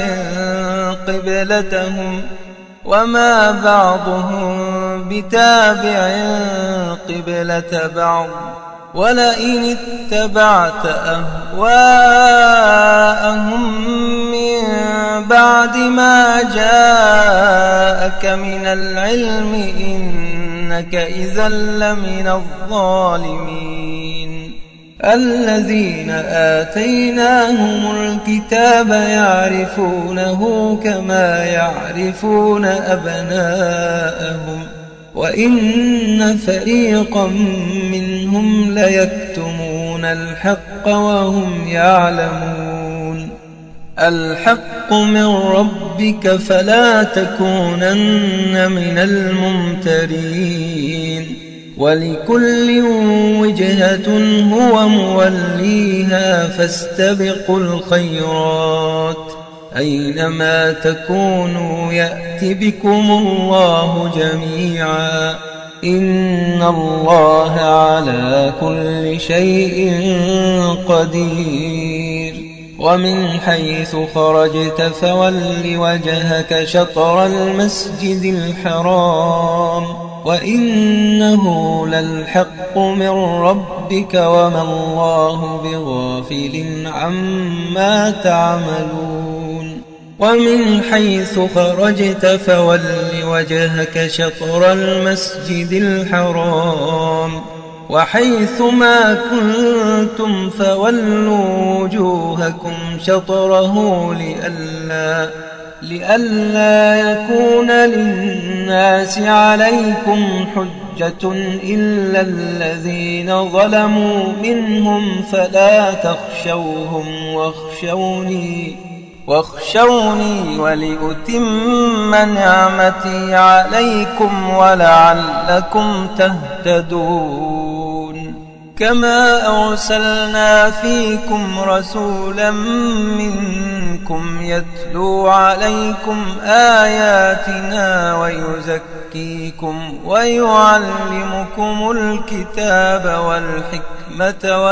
قبلتهم وما بعضهم بتابع قبلة بعض ولئن اتبعت أهواءهم من بعد ما جاءك من العلم إنك إذا لمن الظالمين الذين آتيناهم الكتاب يعرفونه كما يعرفون أبناءهم وإن فريقا منهم ليكتمون الحق وهم يعلمون الحق من ربك فلا تكونن من الممترين ولكل وجهة هو موليها فاستبقوا الخيرات أينما تكونوا يأت بكم الله جميعا إن الله على كل شيء قدير ومن حيث خرجت فول وجهك شطر المسجد الحرام وإنه للحق من ربك وما الله بغافل عما تعملون ومن حيث خرجت فول وجهك شطر المسجد الحرام وحيث ما كنتم فولوا وجوهكم شطره لئلا يكون للناس عليكم حجة إلا الذين ظلموا منهم فلا تخشوهم واخشوني ولأتم نعمتي عليكم ولعلكم تهتدون كما أرسلنا فيكم رسولا منكم يتلو عليكم آياتنا ويزكيكم ويعلمكم الكتاب والحكمة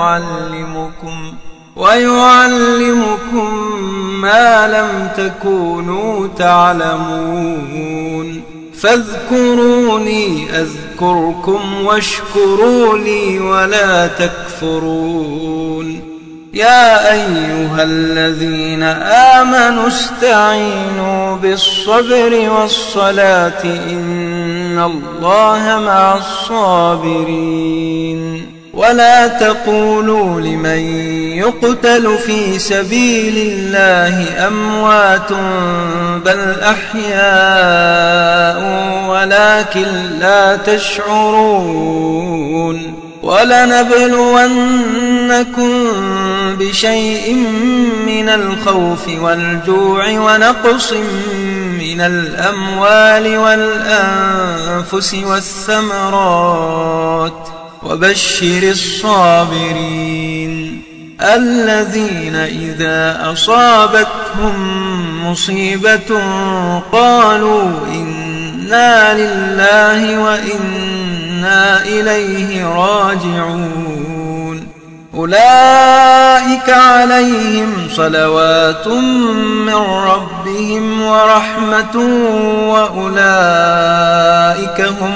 ويعلمكم ما لم تكونوا تعلمون فاذكروني أذكركم واشكروا لي ولا تكفرون يا أيها الذين آمنوا استعينوا بالصبر والصلاة إن الله مع الصابرين ولا تقولوا لمن يقتل في سبيل الله أموات بل أحياء ولكن لا تشعرون ولنبلونكم بشيء من الخوف والجوع ونقص من الأموال والأنفس والثمرات وبشر الصابرين الذين إذا أصابتهم مصيبة قالوا إنا لله وإنا إليه راجعون أولئك عليهم صلوات من ربهم ورحمة وأولئك هم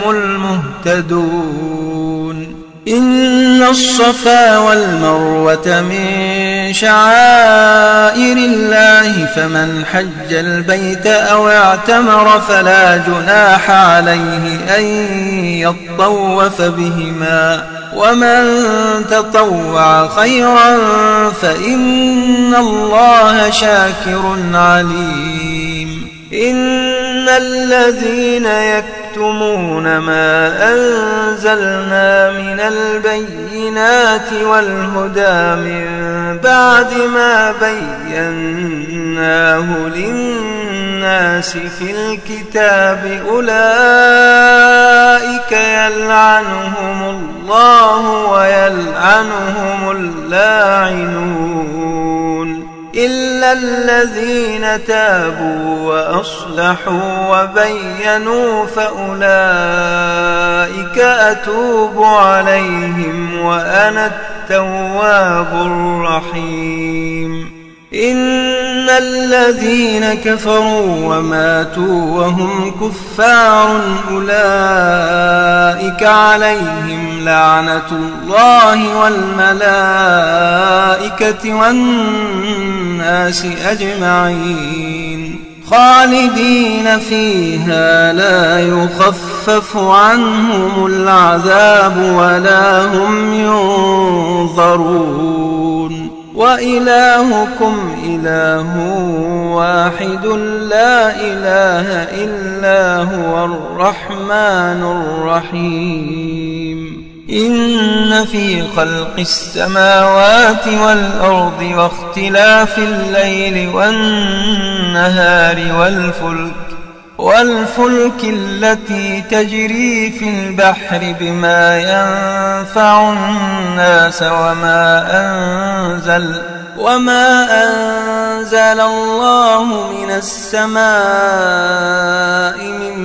المهتدون إن الصفا والمروة من شعائر الله فمن حج البيت أو اعتمر فلا جناح عليه أن يطوف بهما ومن تطوع خيرا فإن الله شاكر عليم إن الذين يكتمون ما أنزلنا من البينات والهدى من بعد ما بيناه للناس في الكتاب أولئك يلعنهم الله ويلعنهم اللاعنون إلا الذين تابوا وأصلحوا وبينوا فأولئك أتوب عليهم وأنا التواب الرحيم إن الذين كفروا وماتوا وهم كفار أولئك عليهم لعنة الله والملائكة والناس أجمعين خالدين فيها لا يخفف عنهم العذاب ولا هم ينظرون وإلهكم إله واحد لا إله إلا هو الرحمن الرحيم إن في خلق السماوات والأرض واختلاف الليل والنهار والفلك التي تجري في البحر بما ينفع الناس وما أنزل الله من السماء من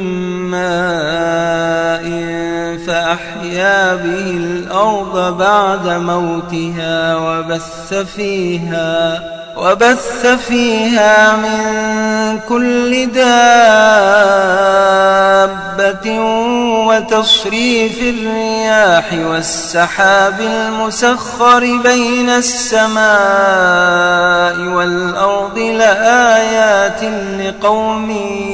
ماء فأحيا به الأرض بعد موتها وبث فيها من كل دابة وتصريف الرياح والسحاب المسخر بين السماء والأرض لآيات لقوم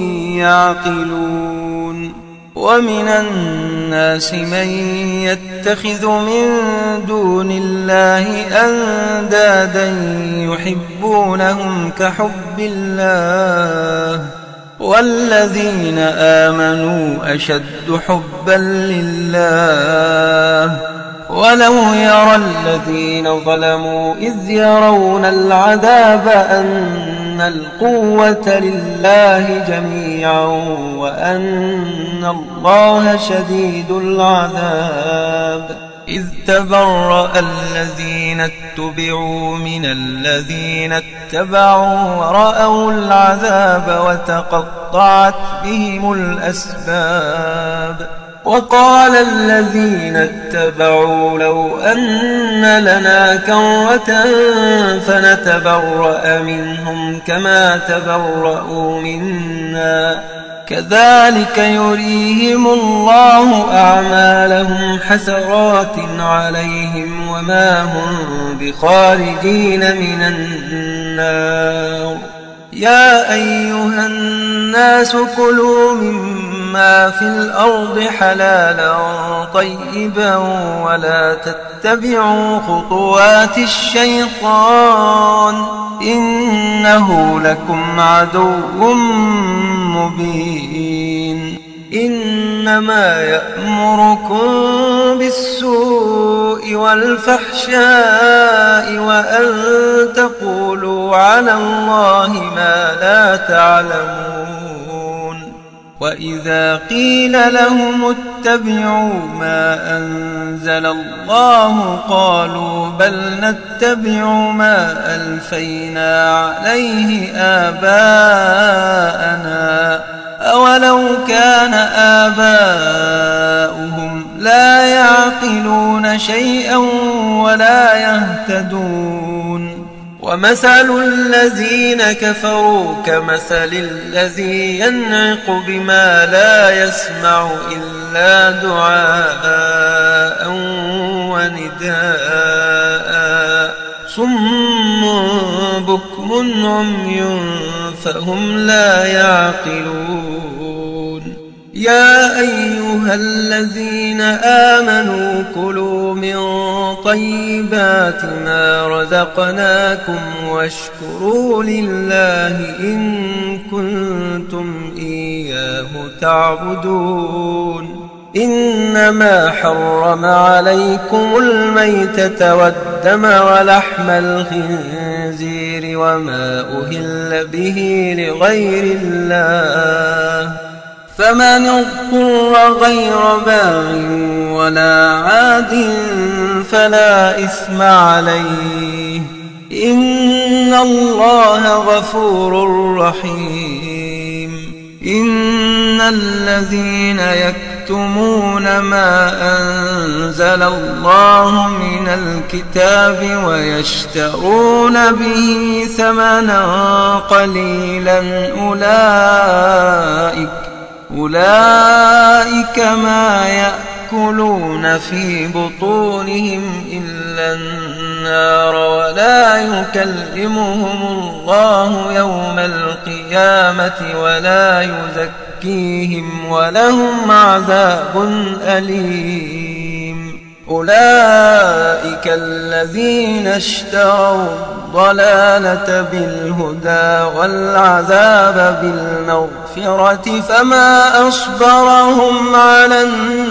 يعقلون ومن الناس من يتخذ من دون الله أندادا يحبونهم كحب الله والذين آمنوا أشد حبا لله ولو يرى الذين ظلموا إذ يرون العذاب أن القوة لله جميعا وأن الله شديد العذاب إذ تبرأ الذين اتبعوا من الذين اتبعوا ورأوا العذاب وتقطعت بهم الأسباب وقال الذين اتبعوا لو أن لنا كرة فنتبرأ منهم كما تبرأوا منا كذلك يريهم الله أعمالهم حسرات عليهم وما هم بخارجين من النار يا أيها الناس كلوا مما في الأرض حلالا طيبا ولا تتبعوا خطوات الشيطان إنه لكم عدو مبين إنما يأمركم بالسوء والفحشاء وأن تقولوا على الله ما لا تعلمون وإذا قيل لهم اتبعوا ما أنزل الله قالوا بل نتبع ما ألفينا عليه آباءنا أولو كان آباؤهم لا يعقلون شيئا ولا يهتدون ومثل الذين كفروا كمثل الذي ينعق بما لا يسمع إلا دعاء ونداء صم بكم عمي فهم لا يعقلون يا أيها الذين آمنوا كلوا من طيبات ما رزقناكم واشكروا لله إن كنتم إياه تعبدون إنما حرم عليكم الميتة والدم ولحم الخنزير وما أهل به لغير الله فمن اضطر غير باغ ولا عاد فلا إثم عليه إن الله غفور رحيم إن الذين يكتمون ما أنزل الله من الكتاب ويشترون به ثمنا قليلا أولئك ما يأكلون في بطونهم إلا النار ولا يكلمهم الله يوم القيامة ولا يزكيهم ولهم عذاب أليم أولئك الذين اشتروا الضلالة بالهدى والعذاب بالمغفرة فما أصبرهم على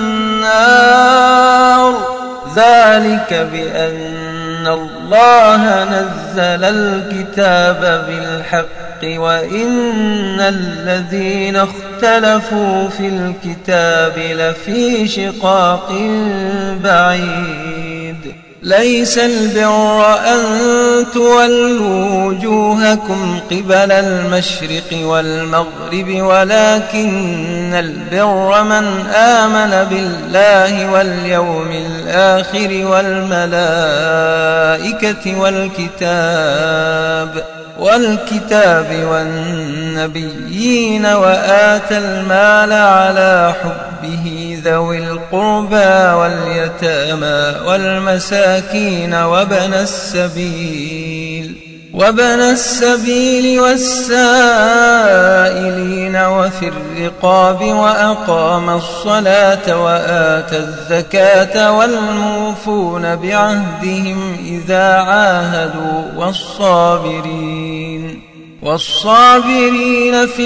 النار ذلك بأن الله نزل الكتاب بالحق وإن الذين اختلفوا في الكتاب لفي شقاق بعيد ليس البر أن تولوا وجوهكم قبل المشرق والمغرب ولكن البر من آمن بالله واليوم الآخر والملائكة والكتاب والنبيين وآتى المال على حبه ذوي القربى واليتامى والمساكين وابن السبيل والسائلين وفي الرقاب وأقام الصلاة وآتى الزكاة والموفون بعهدهم إذا عاهدوا والصابرين في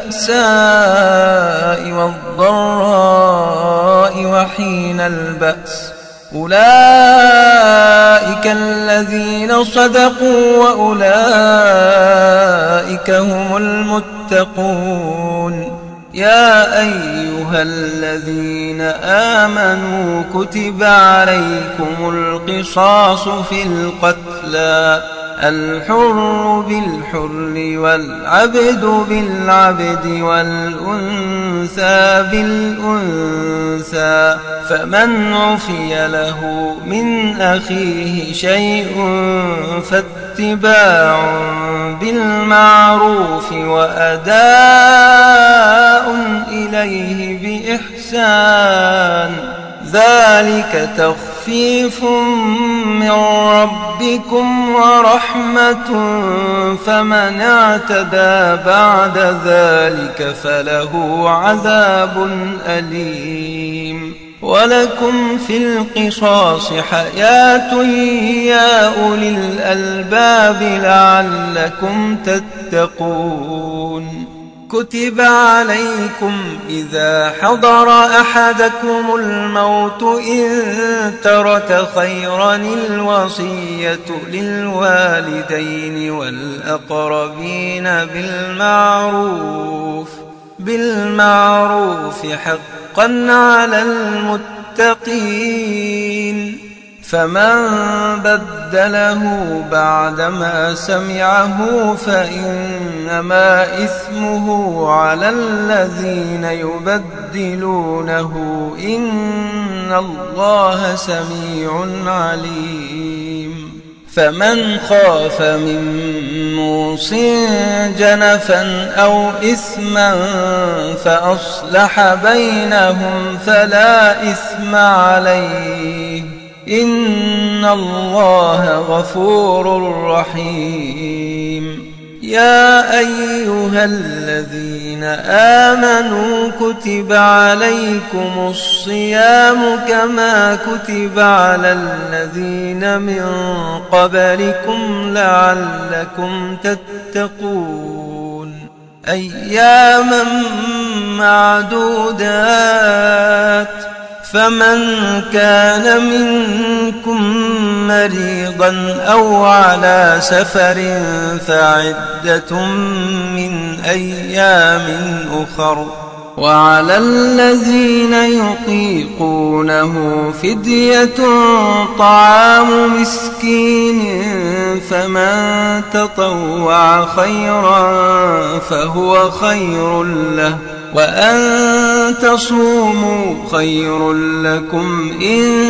البأساء والضراء وحين البأس أولئك الذين صدقوا وأولئك هم المتقون يا أيها الذين آمنوا كتب عليكم القصاص في القتلى الحر بالحر والعبد بالعبد والأنثى بالأنثى فمن عفي له من أخيه شيء فاتباع بالمعروف وأداء إليه بإحسان ذلك تخفيف من ربكم ورحمة فمن اعتدى بعد ذلك فله عذاب أليم ولكم في القصاص حياة يا أولي الألباب لعلكم تتقون كتب عليكم إذا حضر أحدكم الموت إن ترك خيرا الوصية للوالدين والأقربين بالمعروف حقا على المتقين فمن بدله بعدما سمعه فإنما إثمه على الذين يبدلونه إن الله سميع عليم فمن خاف من موص جنفا أو إثما فأصلح بينهم فلا إثم عليه إن الله غفور رحيم. يا أيها الذين آمنوا كتب عليكم الصيام كما كتب على الذين من قبلكم لعلكم تتقون أياما معدودات فمن كان منكم مريضا أو على سفر فعدة من أيام أخر وعلى الذين يطيقونه فدية طعام مسكين فمن تطوع خيرا فهو خير له وأن تصوموا خير لكم إن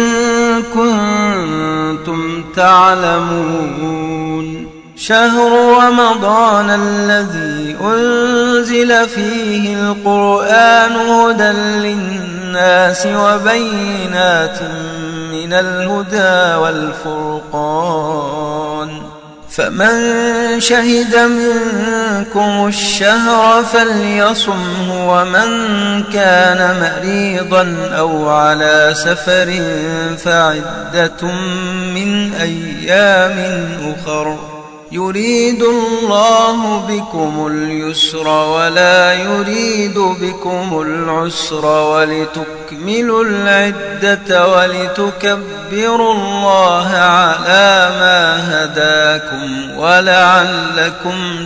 كنتم تعلمون. شهر رمضان الذي أنزل فيه القرآن هدى للناس وبينات من الهدى والفرقان فمن شهد منكم الشهر فليصمه ومن كان مريضا أو على سفر فعدة من أيام أخر يريد الله بكم اليسر ولا يريد بكم العسر ولتكملوا العدة ولتكبروا الله على ما هداكم ولعلكم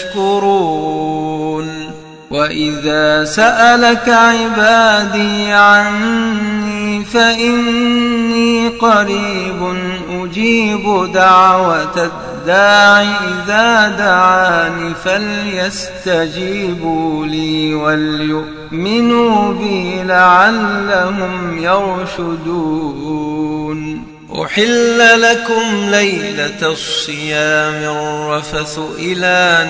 تشكرون. وإذا سألك عبادي عني فإني قريب أجيب دعوة الداع إذا دعاني فليستجيبوا لي وليؤمنوا بي لعلهم يرشدون. أحل لكم ليلة الصيام الرفث إلى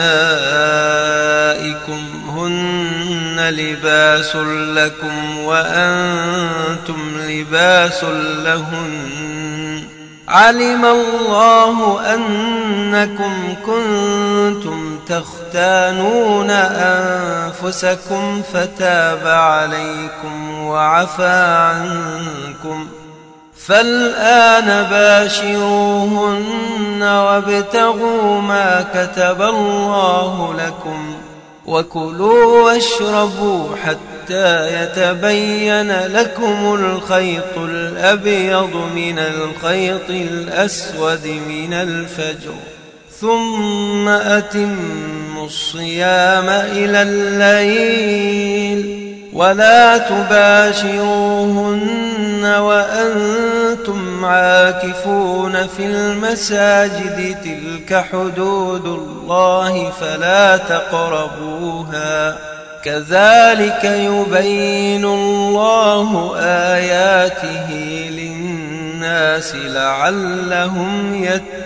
نسائكم هن لباس لكم وأنتم لباس لهن علم الله أنكم كنتم تختانون أنفسكم فتاب عليكم وعفى عنكم فالآن باشروهن وابتغوا ما كتب الله لكم وكلوا واشربوا حتى يتبين لكم الخيط الأبيض من الخيط الأسود من الفجر ثم أتموا الصيام إلى الليل ولا تباشروهن وأنتم عاكفون في المساجد تلك حدود الله فلا تقربوها كذلك يبين الله آياته للناس لعلهم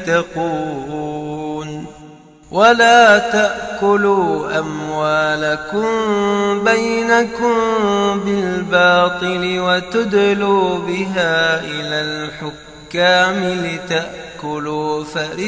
يتقون. ولا تأكلوا أموالكم بينكم بالباطل وتدلوا بها إلى الحكام لتأكلوا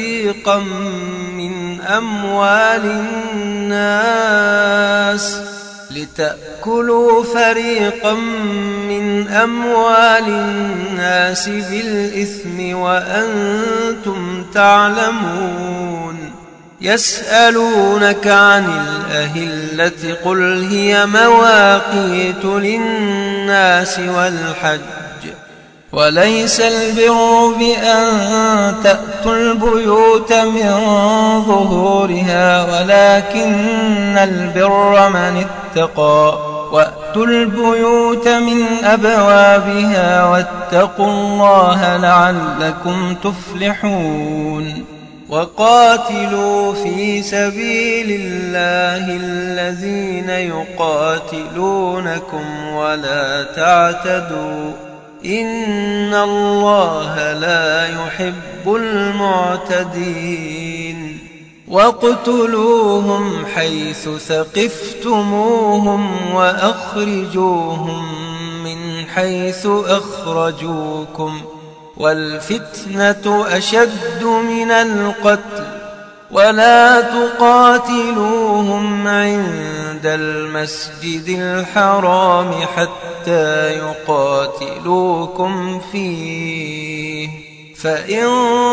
فريقا من أموال الناس بالإثم وأنتم تعلمون. يسألونك عن الأهلة قل هي مواقيت للناس والحج وليس البر بأن تأتوا البيوت من ظهورها ولكن البر من اتقى وأتوا البيوت من أبوابها واتقوا الله لعلكم تفلحون. وقاتلوا في سبيل الله الذين يقاتلونكم ولا تعتدوا إن الله لا يحب المعتدين واقتلوهم حيث ثقفتموهم وأخرجوهم من حيث أخرجوكم والفتنة أشد من القتل ولا تقاتلوهم عند المسجد الحرام حتى يقاتلوكم فيه فإن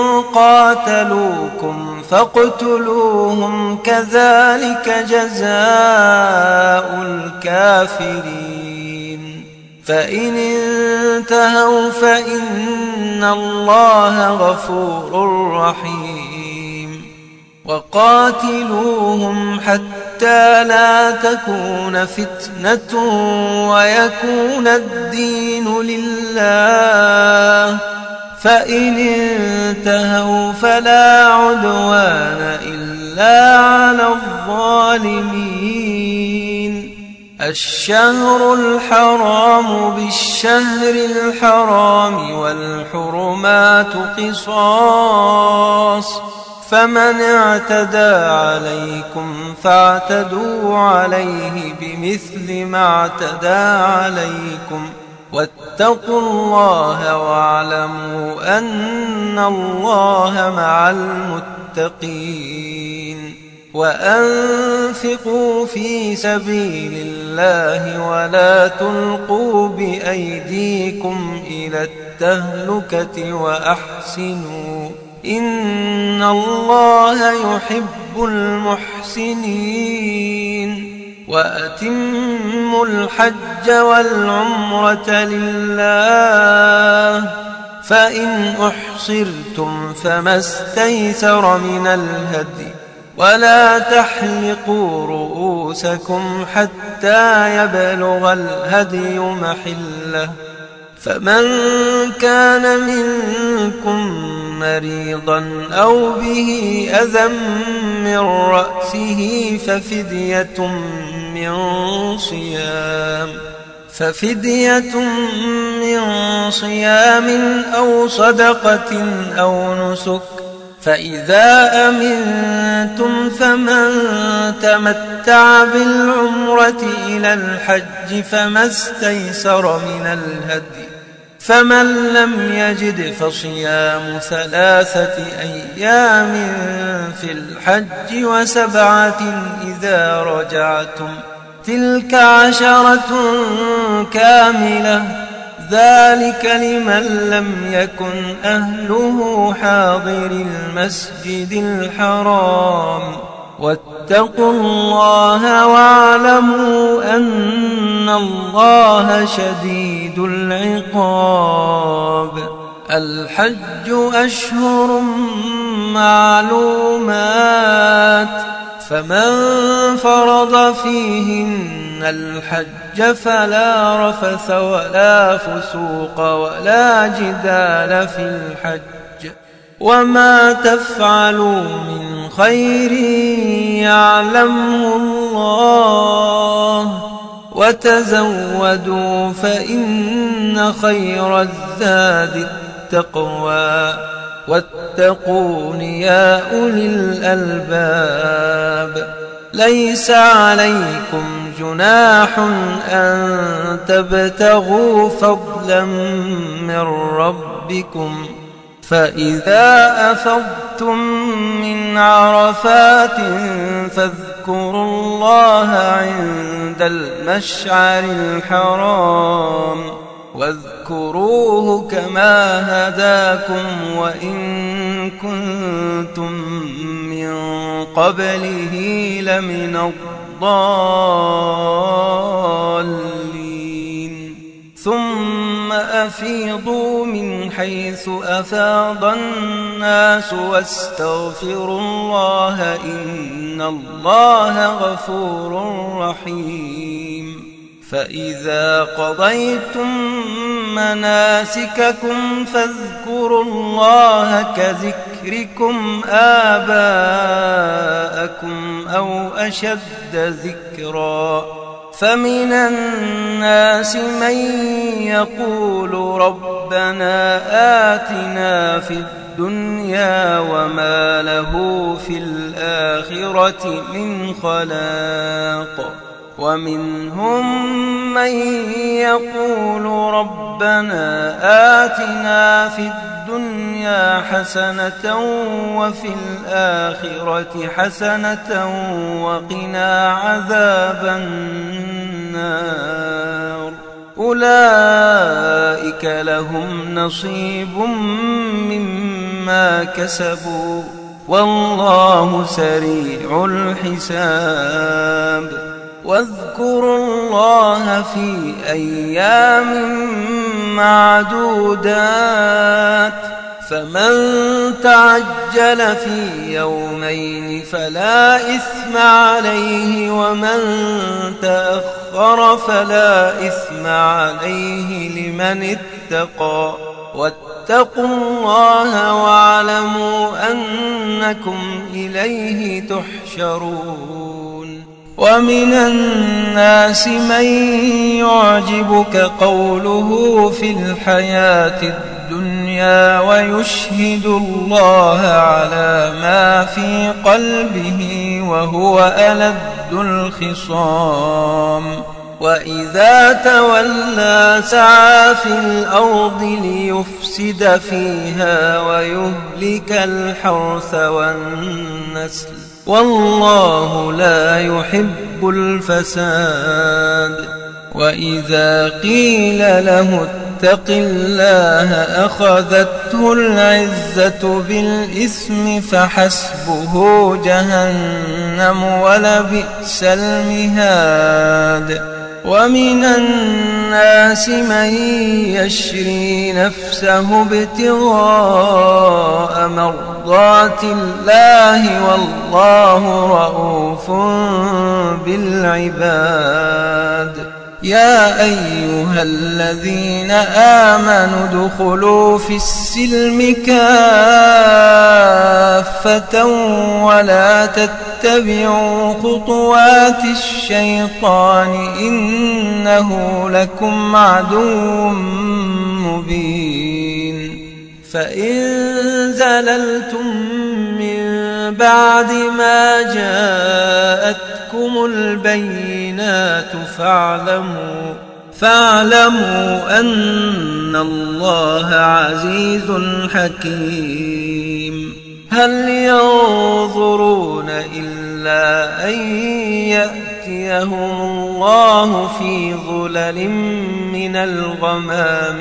قاتلوكم فاقتلوهم كذلك جزاء الكافرين فإن انتهوا فإن الله غفور رحيم وقاتلوهم حتى لا تكون فتنة ويكون الدين لله فإن انتهوا فلا عدوان إلا على الظالمين الشهر الحرام بالشهر الحرام والحرمات قصاص فمن اعتدى عليكم فاعتدوا عليه بمثل ما اعتدى عليكم واتقوا الله واعلموا أن الله مع المتقين وأنفقوا في سبيل الله ولا تلقوا بأيديكم إلى التهلكة وأحسنوا إن الله يحب المحسنين وأتموا الحج والعمرة لله فإن أحصرتم فما استيسر من الهدي ولا تحلقوا رؤوسكم حتى يبلغ الهدي محله فمن كان منكم مريضا أو به أذى من رأسه ففدية من صيام أو صدقة أو نسك فإذا أمنتم فمن تمتع بالعمرة إلى الحج فما استيسر من الهدي فمن لم يجد فصيام 3 أيام في الحج و7 إذا رجعتم تلك 10 كاملة ذلك لمن لم يكن أهله حاضر المسجد الحرام واتقوا الله واعلموا أن الله شديد العقاب الحج أشهر معلومات فمن فرض فيهن الحج فلا رفث ولا فسوق ولا جدال في الحج وما تفعلوا من خير يعلمه الله وتزودوا فإن خير الزاد التقوى واتقون يا أولي الألباب ليس عليكم جناح أن تبتغوا فضلا من ربكم فإذا أفضتم من عرفات فاذكروا الله عند المشعر الحرام واذكروه كما هداكم وإن كنتم من قبله لمن الضالين ثم أفيضوا من حيث أفاض الناس واستغفروا الله إن الله غفور رحيم فإذا قضيتم مناسككم فاذكروا الله كذكركم آباءكم أو أشد ذكرا فمن الناس من يقول ربنا آتنا في الدنيا وما له في الآخرة من خلاق ومنهم من يقول ربنا آتنا في الدنيا حسنة وفي الآخرة حسنة وقنا عذاب النار أولئك لهم نصيب مما كسبوا والله سريع الحساب واذكروا الله في أيام معدودات فمن تعجل في يومين فلا إثم عليه ومن تأخر فلا إثم عليه لمن اتقى واتقوا الله واعلموا أنكم إليه تحشرون ومن الناس من يعجبك قوله في الحياة الدنيا ويشهد الله على ما في قلبه وهو ألد الخصام وإذا تولى سعى في الأرض ليفسد فيها ويهلك الحرث والنسل والله لا يحب الفساد وإذا قيل له اتق الله أخذته العزة بالإثم فحسبه جهنم ولبئس المهاد ومن الناس من يشري نفسه ابتغاء مرضات الله والله رؤوف بالعباد يا أيها الذين آمنوا ادخلوا في السلم كافة ولا تتبعوا خطوات الشيطان إنه لكم عدو مبين فإن زللتم من بعد ما جاءتكم البينات فاعلموا أن الله عزيز حكيم هل ينظرون إلا أن يأتيهم الله في ظلل من الغمام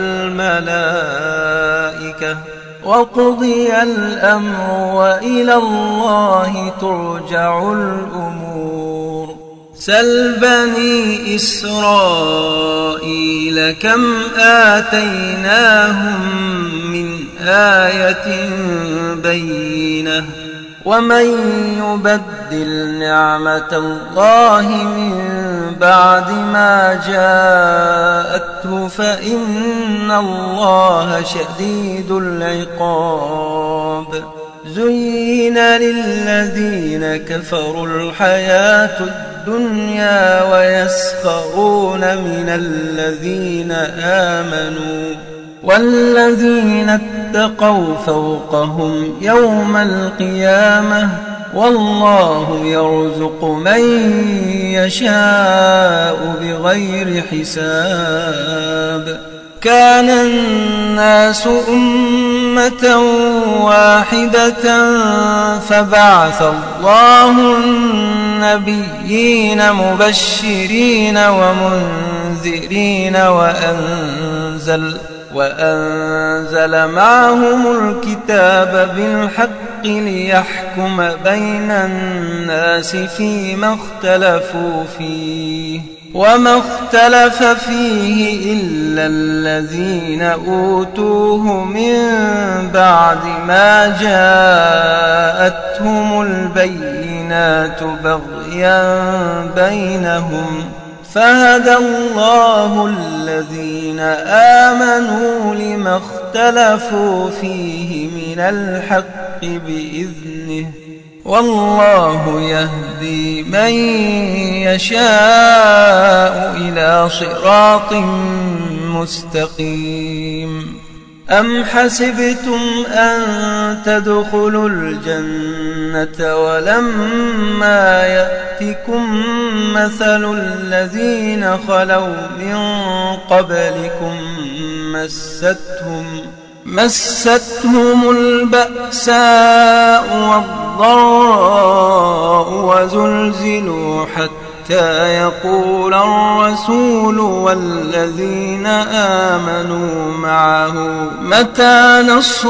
والملائكة وقضي الأمر وإلى الله ترجع الأمور سل بني إسرائيل كم آتيناهم من آية بينة ومن يبدل نعمة الله من بعد ما جاءته فإن الله شديد العقاب زين للذين كفروا الحياة الدنيا ويسخرون من الذين آمنوا والذين اتقوا فوقهم يوم القيامة والله يرزق من يشاء بغير حساب كان الناس أمة واحدة فبعث الله النبيين مبشرين ومنذرين وأنزل معهم الكتاب بالحق ليحكم بين الناس فيما اختلفوا فيه وما اختلف فيه إلا الذين أوتوه من بعد ما جاءتهم البينات بغيا بينهم فهدى الله الذين آمنوا لما اختلفوا فيه من الحق بإذنه والله يهدي من يشاء إلى صراط مستقيم أم حسبتم أن تدخلوا الجنة ولما يأتكم مثل الذين خلوا من قبلكم مستهم البأساء والضراء وزلزلوا حتى يقول الرسول والذين آمنوا معه متى نصر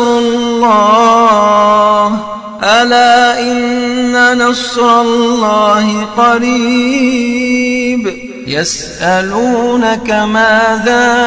الله ألا إن نصر الله قريب يسألونك ماذا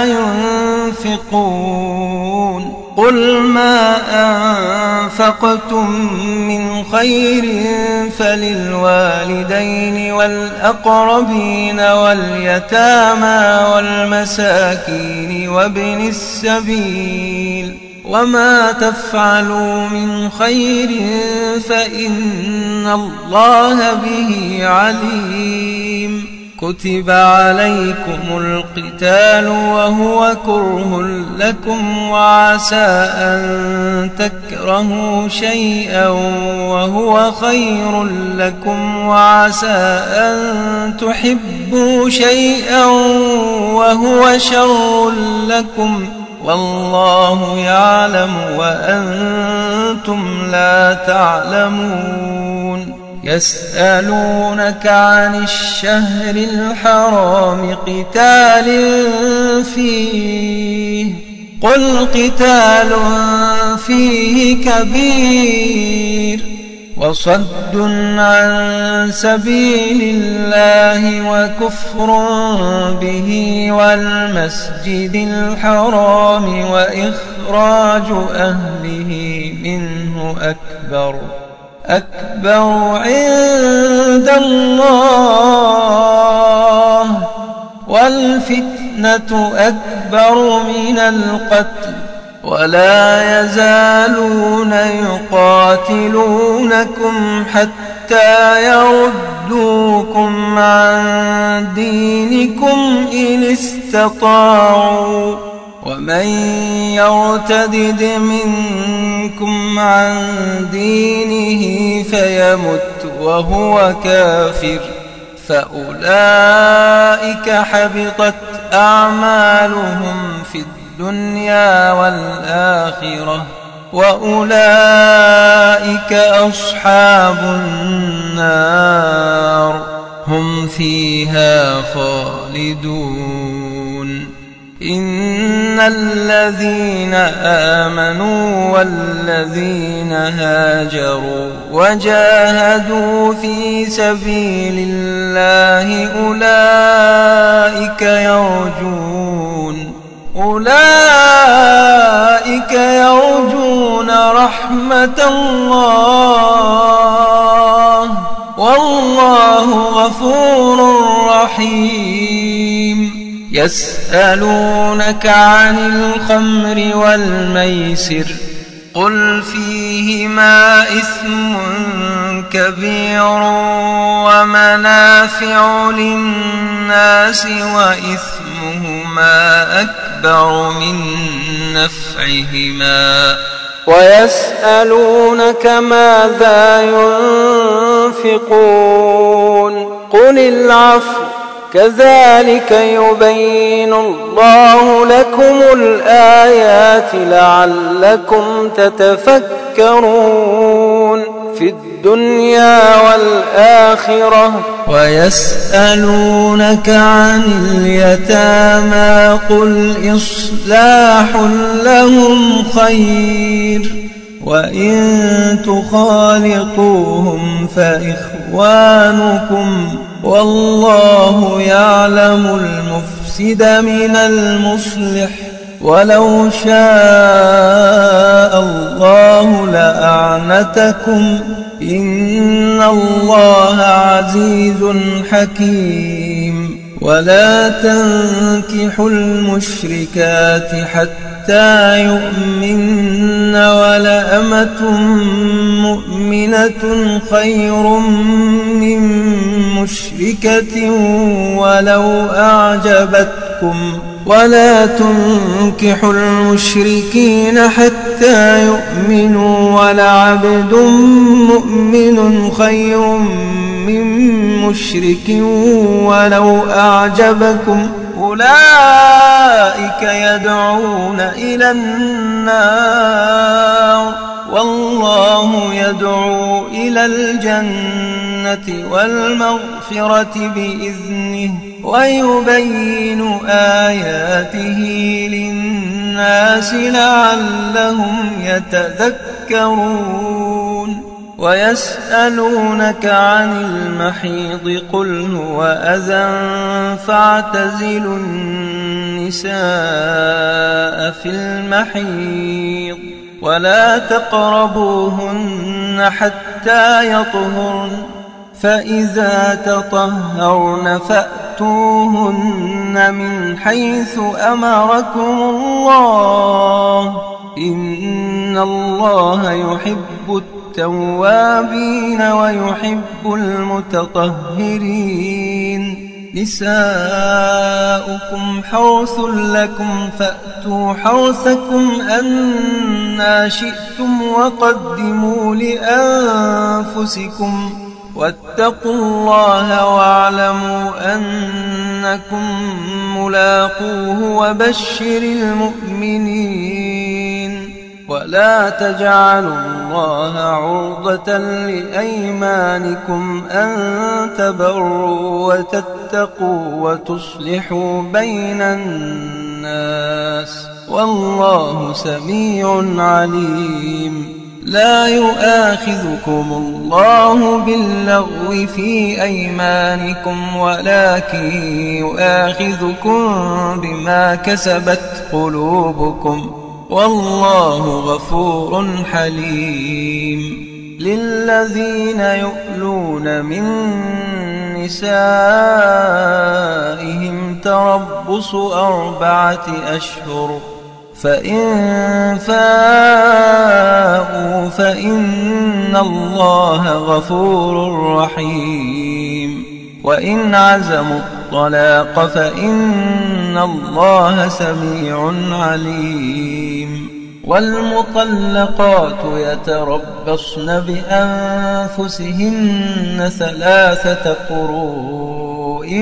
ينفقون قل ما أنفقتم من خير فللوالدين والأقربين واليتامى والمساكين وابن السبيل وما تفعلوا من خير فإن الله به عليم كتب عليكم القتال وهو كره لكم وعسى أن تكرهوا شيئا وهو خير لكم وعسى أن تحبوا شيئا وهو شر لكم والله يعلم وأنتم لا تعلمون يسألونك عن الشهر الحرام قتال فيه قل قتال فيه كبير وصد عن سبيل الله وكفر به والمسجد الحرام وإخراج أهله منه أكبر عند الله والفتنة أكبر من القتل ولا يزالون يقاتلونكم حتى يردوكم عن دينكم إن استطاعوا ومن يرتدد منكم عن دينه فيمت وهو كافر فأولئك حبطت أعمالهم في الدنيا والآخرة وأولئك أصحاب النار هم فيها خالدون إن الذين آمنوا والذين هاجروا وجاهدوا في سبيل الله أولئك يرجون رحمة الله والله غفور رحيم يسألونك عن الخمر والميسر قل فيهما إثم كبير ومنافع للناس وإثمهما أكبر من نفعهما ويسألونك ماذا ينفقون قل العفو كذلك يبين الله لكم الآيات لعلكم تتفكرون في الدنيا والآخرة ويسألونك عن اليتامى قل إصلاح لهم خير وإن تخالطوهم فإخوانكم والله يعلم المفسد من المصلح ولو شاء الله لأعنتكم إن الله عزيز حكيم ولا تنكحوا المشركات حتى يؤمن ولأمة مؤمنة خير من مشركة ولو أعجبتكم ولا تنكحوا المشركين حتى يؤمنوا ولعبد مؤمن خير من مشرك ولو أعجبكم أولئك يدعون إلى النار والله يدعو إلى الجنة والمغفرة بإذنه ويبين آياته للناس لعلهم يتذكرون ويسألونك عن المحيض قل هو أذى فاعتزلوا النساء في المحيض ولا تقربوهن حتى يطهرن فإذا تطهرن فأتوهن من حيث أمركم الله إن الله يحب التوابين ويحب المتطهرين نساؤكم حرث لكم فأتوا حرثكم أنى شئتم وقدموا لأنفسكم واتقوا الله واعلموا أنكم ملاقوه وبشر المؤمنين ولا تجعلوا الله عرضة لأيمانكم أن تبروا وتتقوا وتصلحوا بين الناس والله سميع عليم لا يؤاخذكم الله باللغو في أيمانكم ولكن يؤاخذكم بما كسبت قلوبكم والله غفور حليم للذين يؤلون من نسائهم تربص 4 أشهر فإن فاءوا فإن الله غفور رحيم وإن عزموا الطلاق فإن الله سميع عليم والمطلقات يتربصن بأنفسهن 3 قروء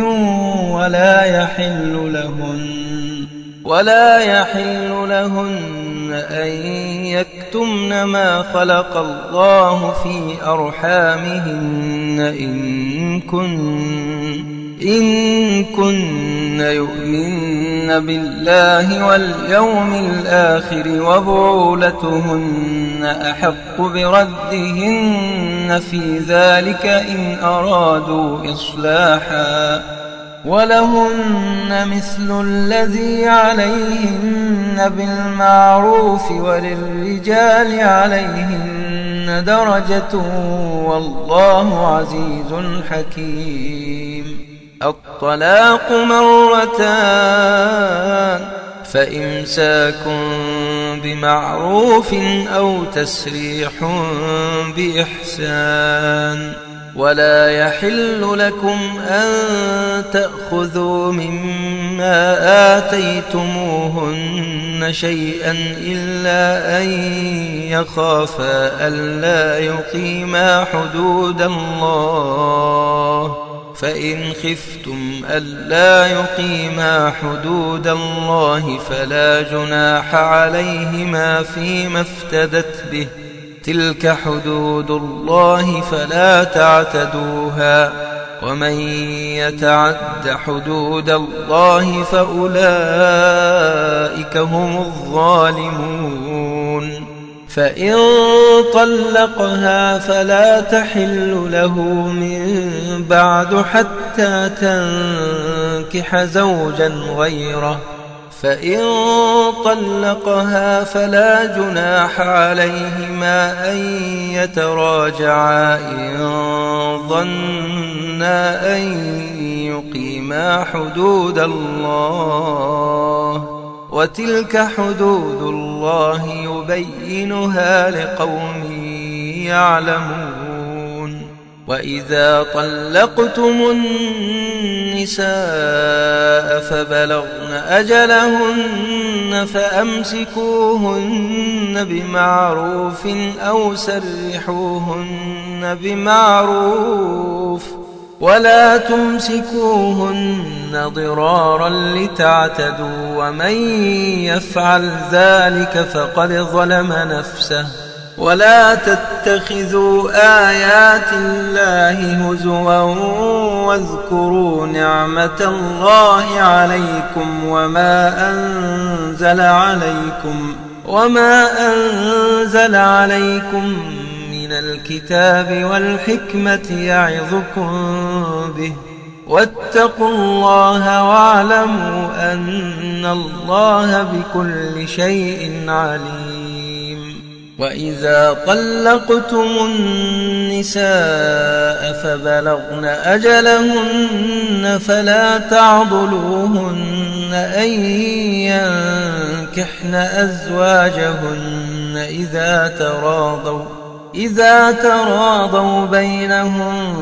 ولا يحل لهن أن يكتمن ما خلق الله في أرحامهن إن كن يؤمن بالله واليوم الآخر وبعولتهن أحق بردهن في ذلك إن أرادوا إصلاحا ولهن مثل الذي عليهن بالمعروف وللرجال عليهن درجة والله عزيز حكيم الطلاق 2 فإمساك بمعروف أو تسريح بإحسان ولا يحل لكم أن تأخذوا مما آتيتموهن شيئا إلا أن يخافا ألا يقيما حدود الله فإن خفتم ألا يقيما حدود الله فلا جناح عليهما فيما افتدت به تلك حدود الله فلا تعتدوها ومن يتعد حدود الله فأولئك هم الظالمون فإن طلقها فلا تحل له من بعد حتى تنكح زوجا غيره فإن طلقها فلا جناح عليهما أن يتراجعا إن ظنا أن يقيما حدود الله وتلك حدود الله يبينها لقوم يعلمون وإذا طلقتم النساء فبلغن أجلهن فأمسكوهن بمعروف أو سرحوهن بمعروف ولا تمسكوهن ضرارا لتعتدوا ومن يفعل ذلك فقد ظلم نفسه ولا تتخذوا آيات الله هزوا واذكروا نعمة الله عليكم وما أنزل عليكم من الكتاب والحكمة يعظكم به واتقوا الله واعلموا أن الله بكل شيء عليم. وإذا طلقتم النساء فبلغن أجلهن فلا تعضلوهن أن ينكحن أزواجهن إذا تراضوا بينهم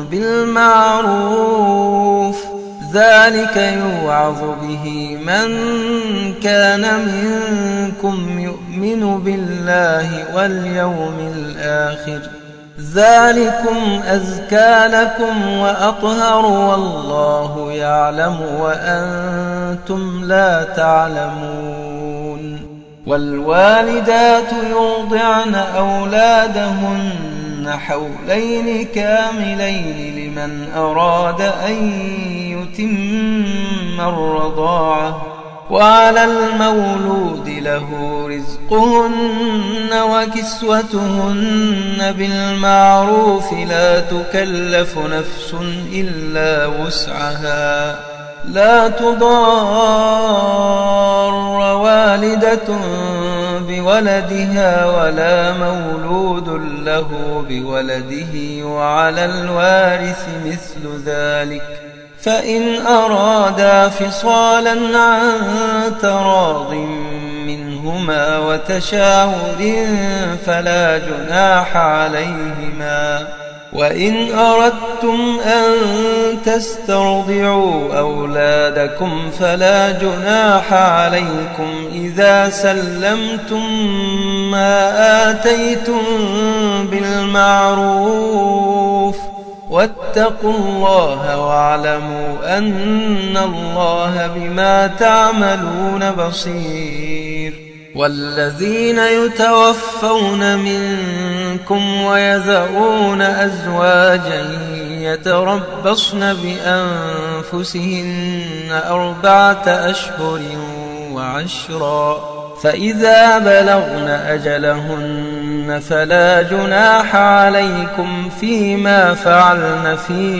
بالمعروف ذلك يوعظ به من كان منكم يؤمن بالله واليوم الآخر ذلكم أزكى لكم وأطهر والله يعلم وأنتم لا تعلمون. والوالدات يرضعن أولادهن حولين كاملين لمن أراد أن يتم الرضاعة وعلى المولود له رزقهن وكسوتهن بالمعروف لا تكلف نفس إلا وسعها لا تضار والدة بولدها ولا مولود له بولده وعلى الوارث مثل ذلك فإن أرادا فصالا عن تراض منهما وتشاور فلا جناح عليهما. وإن أردتم أن تسترضعوا أولادكم فلا جناح عليكم إذا سلمتم ما آتيتم بالمعروف واتقوا الله واعلموا أن الله بما تعملون بصير. والذين يتوفون منكم ويذرون أزواجا يتربصن بأنفسهن 4 أشهر وعشرا فإذا بلغن أجلهن فلا جناح عليكم فيما فعلن في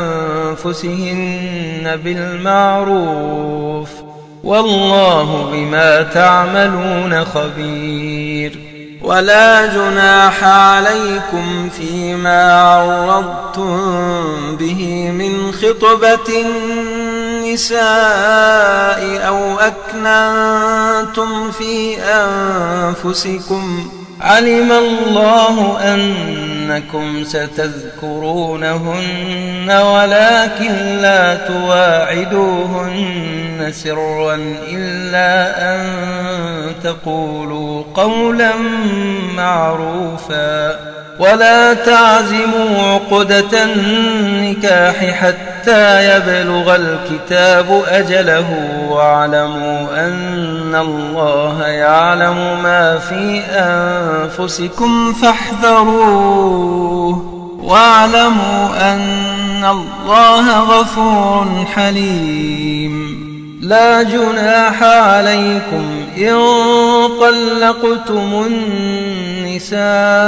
أنفسهن بالمعروف والله بما تعملون خبير. ولا جناح عليكم فيما عرضتم به من خطبة النساء أو أكننتم في أنفسكم علم الله أنكم ستذكرونهن ولكن لا تواعدوهن سرا إلا أن تقولوا قولا معروفا ولا تعزموا عقدة النكاح حتى يبلغ الكتاب أجله واعلموا أن الله يعلم ما في أنفسكم فاحذروه واعلموا أن الله غفور حليم. لا جناح عليكم إن طلقتم النساء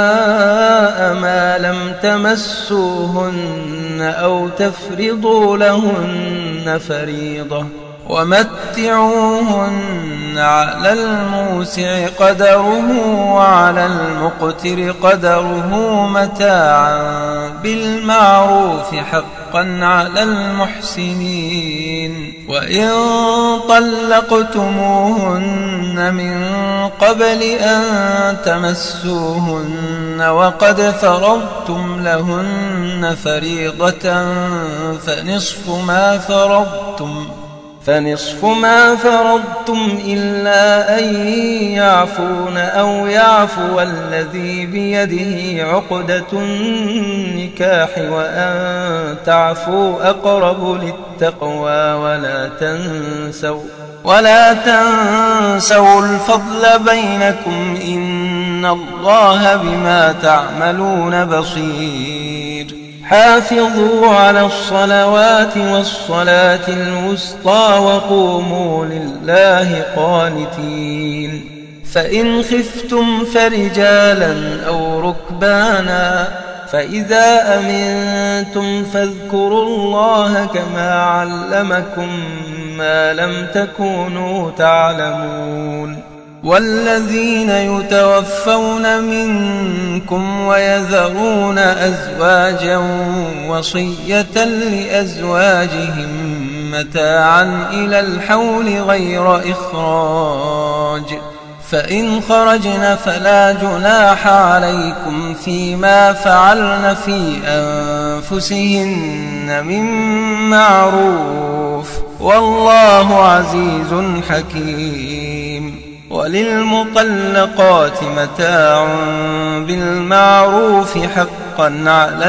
ما لم تمسوهن أو تفرضوا لهن فريضة ومتعوهن على الموسع قدره وعلى المقتر قدره متاعا بالمعروف حقا على المحسنين. وإن طلقتموهن من قبل أن تمسوهن وقد فرضتم لهن فريضة فنصف ما فرضتم إلا أن يعفون أو يعفو الذي بيده عقدة النكاح وأن تعفوا أقرب للتقوى ولا تنسوا الفضل بينكم إن الله بما تعملون بصير حافظوا على الصلوات والصلاة الوسطى وقوموا لله قانتين فإن خفتم فرجالا أو ركبانا فإذا أمنتم فاذكروا الله كما علمكم ما لم تكونوا تعلمون والذين يتوفون منكم ويذرون أزواجا وصية لأزواجهم متاعا إلى الحول غير إخراج فإن خرجن فلا جناح عليكم فيما فعلن في أنفسهن من معروف والله عزيز حكيم وللمطلقات متاع بالمعروف حقا على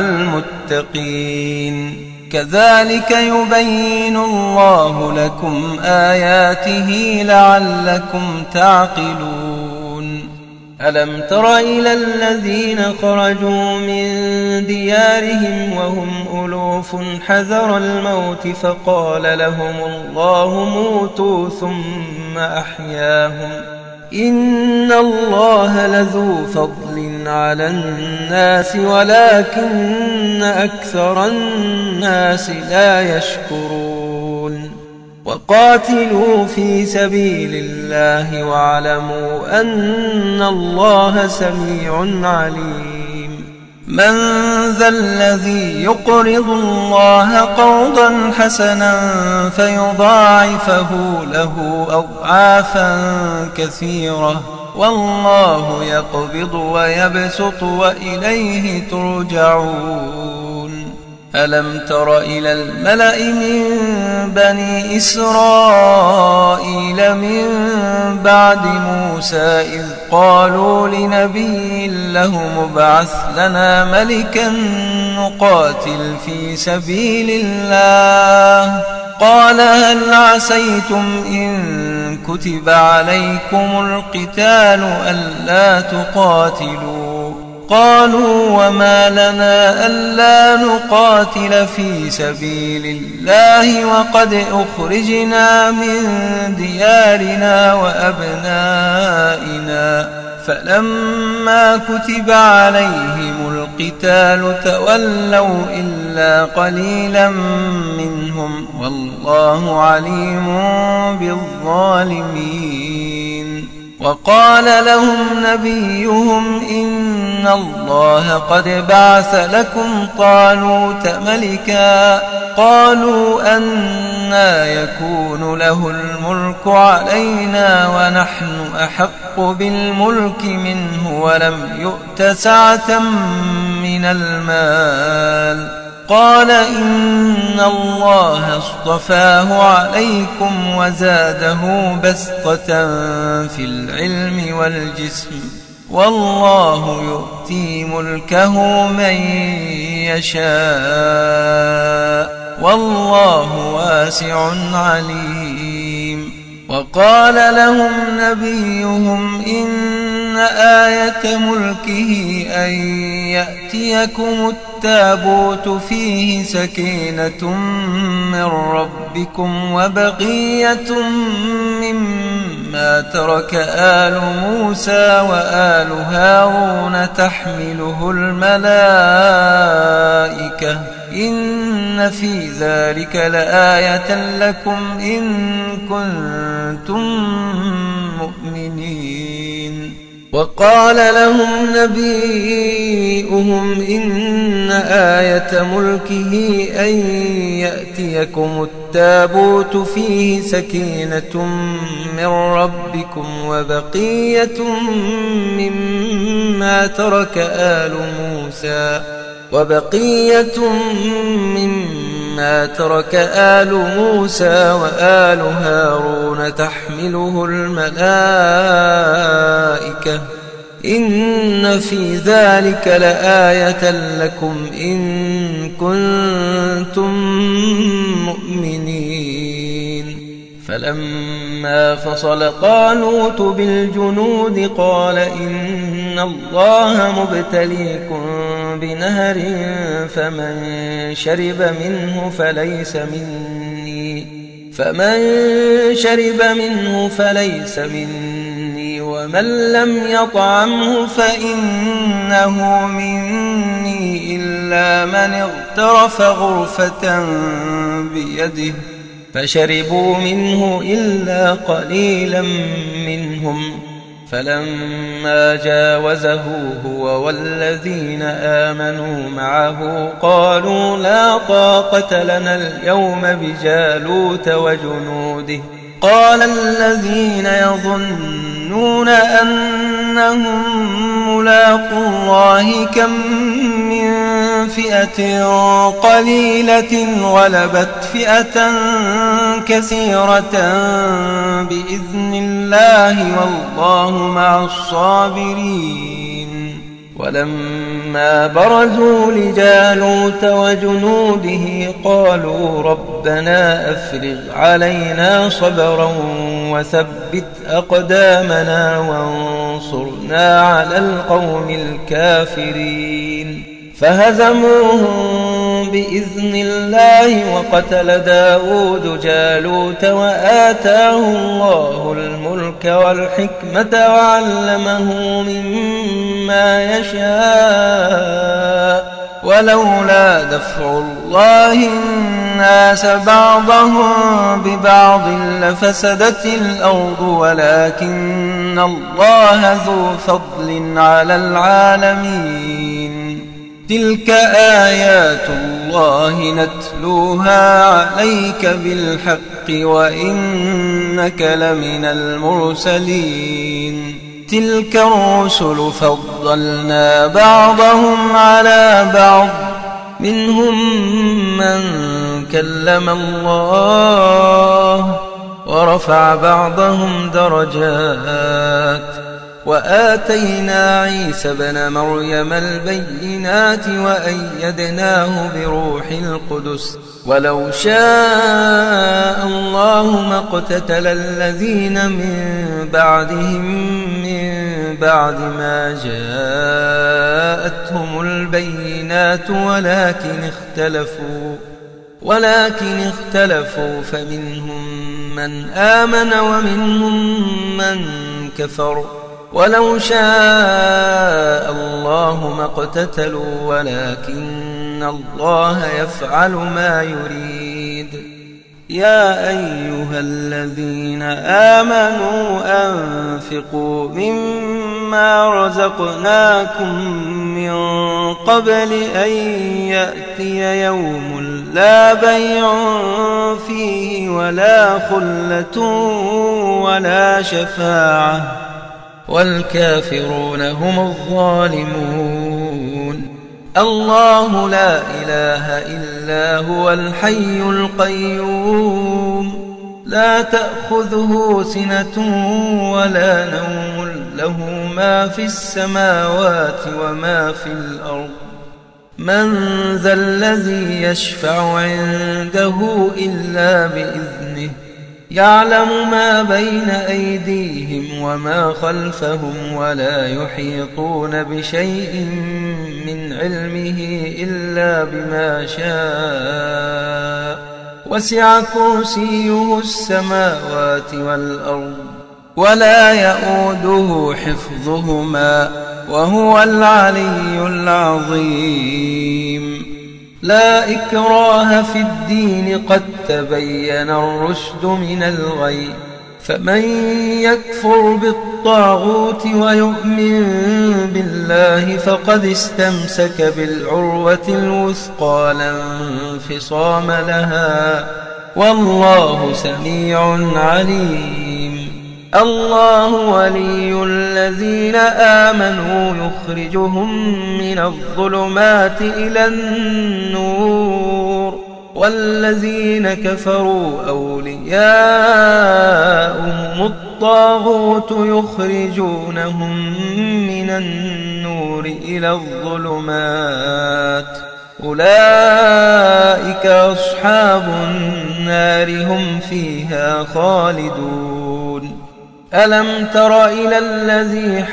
المتقين كذلك يبين الله لكم آياته لعلكم تعقلون ألم تر إلى الذين خرجوا من ديارهم وهم ألوف حذر الموت فقال لهم الله موتوا ثم أحياهم إن الله لذو فضل على الناس ولكن أكثر الناس لا يشكرون وقاتلوا في سبيل الله واعلموا أن الله سميع عليم من ذا الذي يقرض الله قرضا حسنا فيضاعفه له أضعافا كثيرة والله يقبض ويبسط وإليه ترجعون ألم تر إلى الملأ من بني إسرائيل من بعد موسى إذ قالوا لنبي له مبعث لنا ملكا نقاتل في سبيل الله قال هل عسيتم إن كتب عليكم القتال ألا تقاتلوا قالوا وما لنا ألا نقاتل في سبيل الله وقد أخرجنا من ديارنا وأبنائنا فلما كتب عليهم القتال تولوا إلا قليلا منهم والله عليم بالظالمين وقال لهم نبيهم إن الله قد بعث لكم طالوت ملكا قالوا أنى يكون له الملك علينا ونحن أحق بالملك منه ولم يؤت سعة من المال قال إن الله اصطفاه عليكم وزاده بسطة في العلم والجسم والله يؤتي ملكه من يشاء والله واسع عليم وقال لهم نبيهم إن آية ملكه أن يأتيكم التابوت فيه سكينة من ربكم وبقية مما ترك آل موسى وآل هارون تحمله الملائكة إن في ذلك لآية لكم إن كنتم مؤمنين وقال لهم نبيئهم إن آية ملكه أن يأتيكم التابوت فيه سكينة من ربكم وبقية مما ترك آل موسى وآل هارون تحمله الملائكة إن في ذلك لآية لكم إن كنتم مؤمنين. فلما فصل طالوت بالجنود قال إن الله مبتليكم بنهر فمن شرب منه فليس مني ومن لم يطعمه فإنه مني إلا من اغترف غرفة بيده فشربوا منه إلا قليلا منهم. فلما جاوزه هو والذين آمنوا معه قالوا لا طاقة لنا اليوم بجالوت وجنوده. قال الذين يظنون أنهم ملاقو الله كم من فئة قليلة غلبت فئة كثيرة بإذن الله والله مع الصابرين. ولما برزوا لجالوت وجنوده قالوا ربنا أفرغ علينا صبرا وثبت أقدامنا وانصرنا على القوم الكافرين. فهزموهم بإذن الله وقتل داود جالوت وآتاه الله الملك والحكمة وعلمه مما يشاء ولولا دفع الله الناس بعضهم ببعض لفسدت الأرض ولكن الله ذو فضل على العالمين. تلك آيات الله نتلوها عليك بالحق وإنك لمن المرسلين. تلك الرسل فضلنا بعضهم على بعض منهم من كلم الله ورفع بعضهم درجات وآتينا عيسى ابن مريم البينات وأيدناه بروح القدس ولو شاء الله ما اقتتل الذين من بعدهم من بعد ما جاءتهم البينات ولكن اختلفوا فمنهم من آمن ومنهم من كفر ولو شاء الله ما اقتتلوا ولكن الله يفعل ما يريد. يا أيها الذين آمنوا أنفقوا مما رزقناكم من قبل أن يأتي يوم لا بيع فيه ولا خلة ولا شفاعة والكافرون هم الظالمون. الله لا إله إلا هو الحي القيوم لا تأخذه سنة ولا نوم له ما في السماوات وما في الأرض. من ذا الذي يشفع عنده إلا بإذنه يعلم ما بين أيديهم وما خلفهم ولا يحيطون بشيء من علمه إلا بما شاء وسع كرسيه السماوات والأرض ولا يؤوده حفظهما وهو العلي العظيم. لا إكراه في الدين قد تبين الرشد من الغي فمن يكفر بالطاغوت ويؤمن بالله فقد استمسك بالعروة الوثقى لا انفصام لها، والله سميع عليم. الله ولي الذين آمنوا يخرجهم من الظلمات إلى النور، والذين كفروا أولياؤهم الطاغوت يخرجونهم من النور إلى الظلمات، أولئك أصحاب النار هم فيها خالدون. ألم تر إلى الذي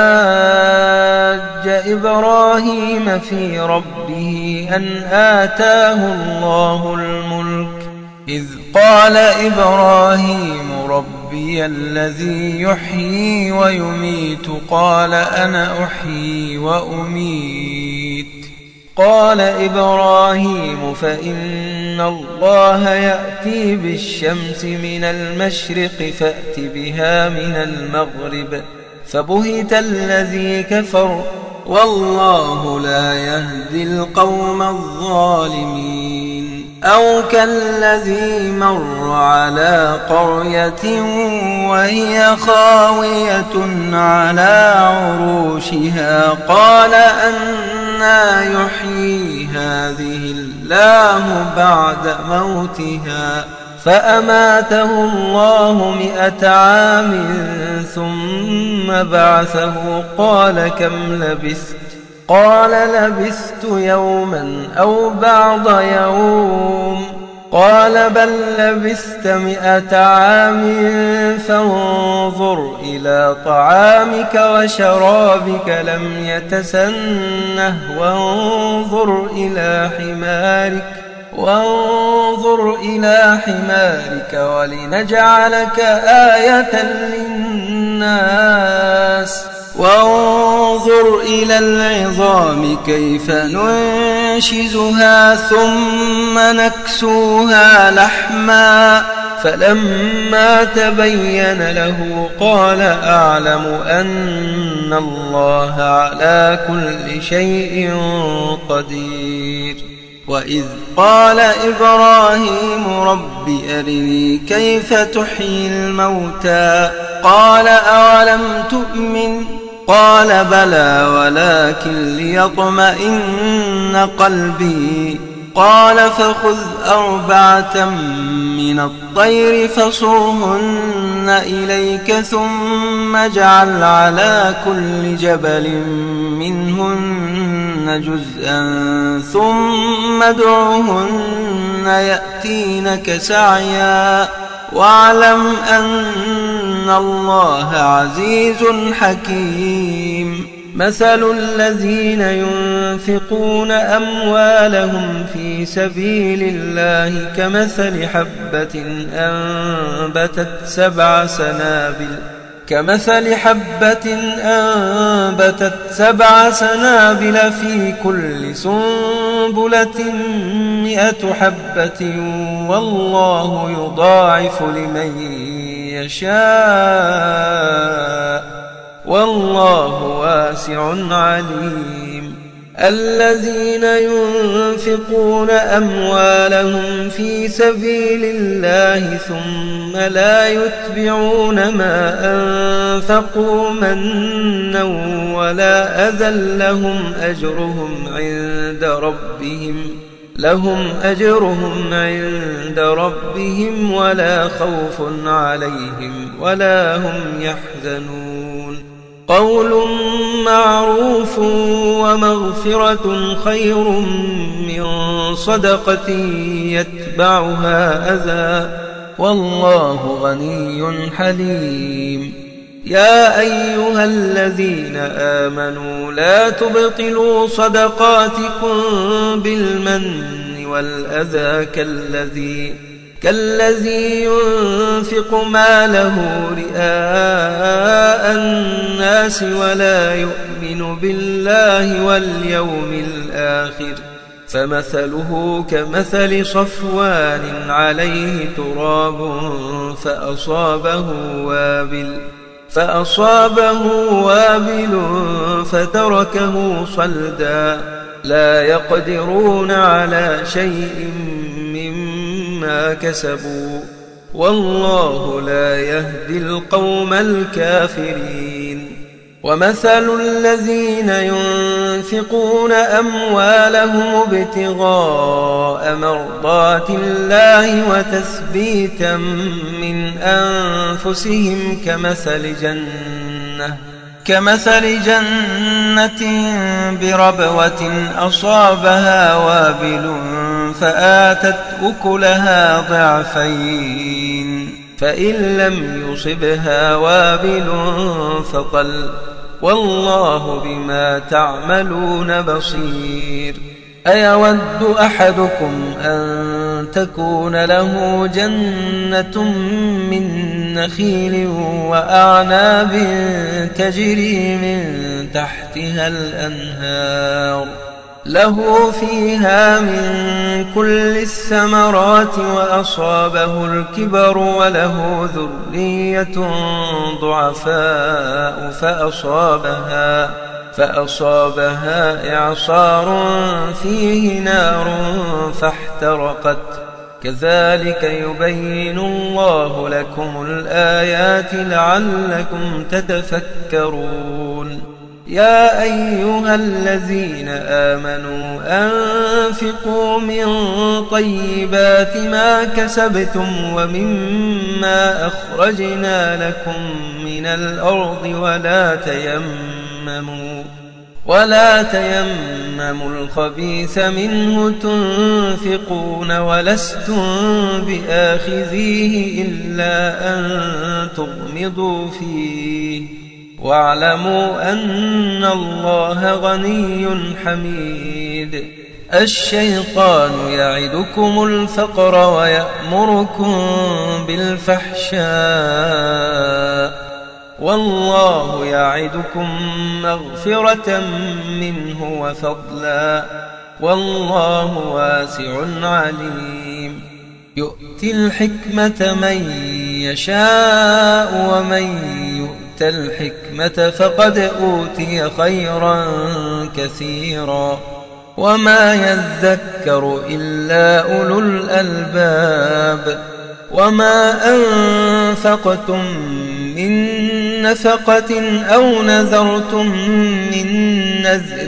حاج إبراهيم في ربه أن آتاه الله الملك، إذ قال إبراهيم ربي الذي يحيي ويميت قال أنا أحيي وأميت. قال إبراهيم فإن الله يأتي بالشمس من المشرق فأت بها من المغرب، فبهت الذي كفر والله لا يهدي القوم الظالمين. أو كالذي مر على قرية وهي خاوية على عروشها قال أنى يحيي هذه الله بعد موتها، فأماته الله 100 عام ثم بعثه قال كم لبثت؟ قال لبثت يوما أو بعض يوم، قال بل لبثت 100 عام فانظر إلى طعامك وشرابك لم يتسنه وانظر إلى حمارك ولنجعلك آية للناس، وانظر إلى العظام كيف ننشزها ثم نكسوها لحما، فلما تبين له قال أعلم أن الله على كل شيء قدير. وإذ قال إبراهيم رب أرني كيف تحيي الموتى، قال أولم تؤمن؟ قال بلى ولكن ليطمئن قلبي. قال فخذ 4 من الطير فصرهن إليك ثم اجعل على كل جبل منهن جزءا ثم ادعهن يأتينك سعيا، واعلم أن الله عزيز حكيم. مثل الذين ينفقون أموالهم في سبيل الله كمثل حبة أنبتت 7 سنابل في كل سنبلة 100 حبة، والله يضاعف لمن يشاء والله واسع عليم. الذين ينفقون أموالهم في سبيل الله ثم لا يتبعون ما أنفقوا منا ولا أذى لهم أجرهم عند ربهم ولا خوف عليهم ولا هم يحزنون. قول معروف ومغفرة خير من صدقة يتبعها أذى، والله غني حليم. يا أيها الذين آمنوا لا تبطلوا صدقاتكم بالمن والأذى كالذي ينفق ماله رئاء الناس ولا يؤمن بالله واليوم الآخر، فمثله كمثل صفوان عليه تراب فأصابه وابل فتركه صلدا لا يقدرون على شيء مما كسبوا والله لا يهدي القوم الكافرين ومثل الذين ينفقون أموالهم ابتغاء مرضات الله وتثبيتا من أنفسهم كمثل جنة بربوة أصابها وابل فآتت أكلها ضعفين فإن لم يصبها وابل فطل والله بما تعملون بصير أيود أحدكم أن تكون له جنة من نخيل وأعناب تجري من تحتها الأنهار له فيها من كل الثمرات وأصابه الكبر وله ذرية ضعفاء فأصابها إعصار فيه نار فاحترقت كذلك يبين الله لكم الآيات لعلكم تتفكرون يا أيها الذين آمنوا أنفقوا من طيبات ما كسبتم ومما أخرجنا لكم من الأرض ولا تيمموا الخبيث منه تنفقون ولستم بآخذيه إلا أن تغمضوا فيه واعلموا أن الله غني حميد الشيطان يعدكم الفقر ويأمركم بالفحشاء والله يعدكم مغفرة منه وفضلا والله واسع عليم يؤتي الحكمة من يشاء ومن يؤت الحكمة فقد أوتي خيرا كثيرا وما يذكر إلا أولو الألباب وما أنفقتم من نفقة أو نذرتم من نذر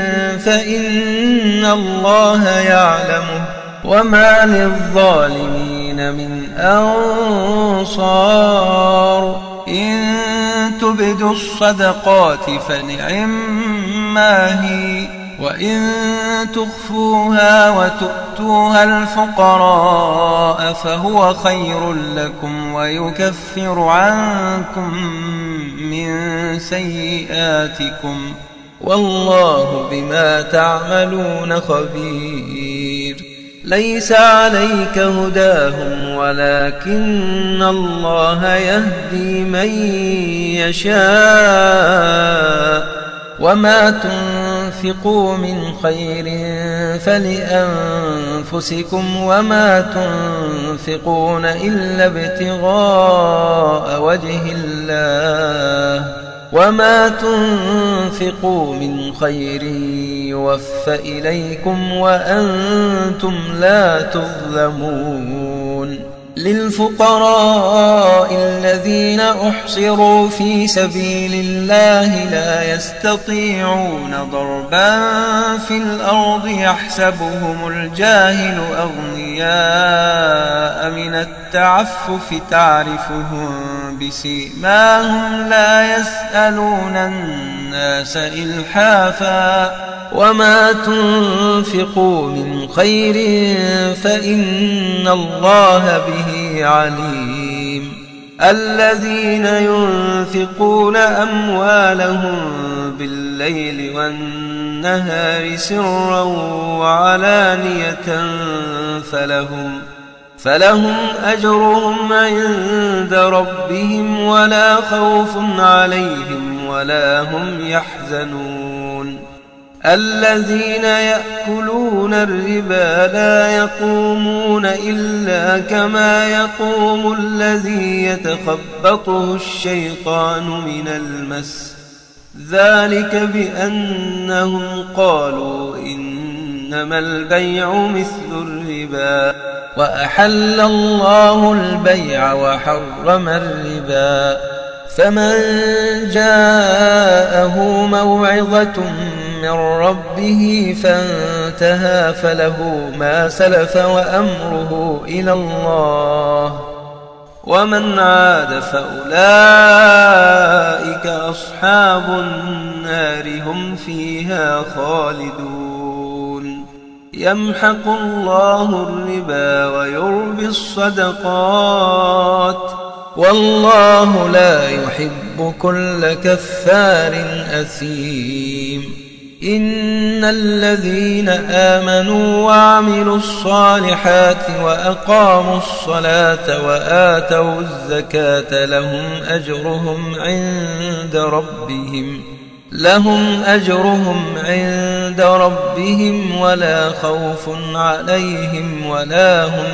فإن الله يعلمه وما للظالمين من أنصار إن تبدوا الصدقات فنعما هي وإن تخفوها وتؤتوها الفقراء فهو خير لكم ويكفر عنكم من سيئاتكم والله بما تعملون خبير ليس عليك هداهم ولكن الله يهدي من يشاء وما تنفقوا من خير فلأنفسكم وما تنفقون إلا ابتغاء وجه الله وما تنفقوا من خير يوفى إليكم وأنتم لا تظلمون للفقراء الذين أحصروا في سبيل الله لا يستطيعون ضربا في الأرض يحسبهم الجاهل أغنياء من التعفف تعرفهم بسيماهم لا يسألون الناس إلحافا وما تنفقوا من خير فإن الله به عليم الذين ينفقون أموالهم بالليل والنهار سرا وعلانية فلهم أجرهم عند ربهم ولا خوف عليهم ولا هم يحزنون الذين يأكلون الربا لا يقومون إلا كما يقوم الذي يتخبطه الشيطان من المس، ذلك بأنهم قالوا إنما البيع مثل الربا وأحل الله البيع وحرم الربا. فمن جاءه موعظة من ربه فانتهى فله ما سلف وأمره إلى الله، ومن عاد فأولئك أصحاب النار هم فيها خالدون. يمحق الله الربا ويربي الصدقات، والله لا يحب كل كفار أثيم. إن الذين آمنوا وعملوا الصالحات وأقاموا الصلاة وآتوا الزكاة لهم أجرهم عند ربهم ولا خوف عليهم ولا هم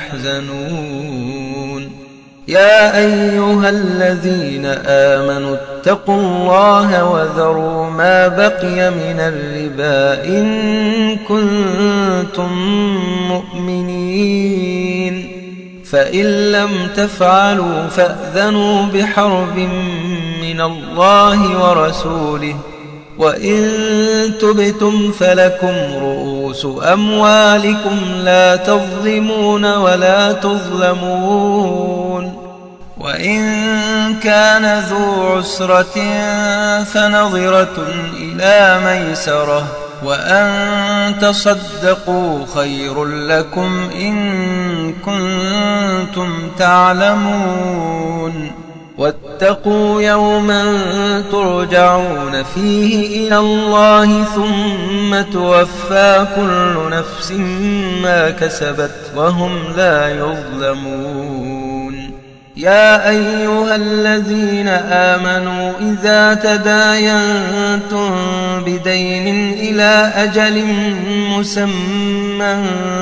يحزنون. يا أيها الذين آمنوا اتقوا الله وذروا ما بقي من الربا إن كنتم مؤمنين، فإن لم تفعلوا فأذنوا بحرب من الله ورسوله، وإن تبتم فلكم رؤوس أموالكم لا تظلمون ولا تظلمون. وإن كان ذو عسرة فنظرة إلى ميسرة، وأن تصدقوا خير لكم إن كنتم تعلمون. واتقوا يوما ترجعون فيه إلى الله ثم توفى كل نفس ما كسبت وهم لا يظلمون. يا أيها الذين آمنوا إذا تداينتم بدين إلى أجل مسمى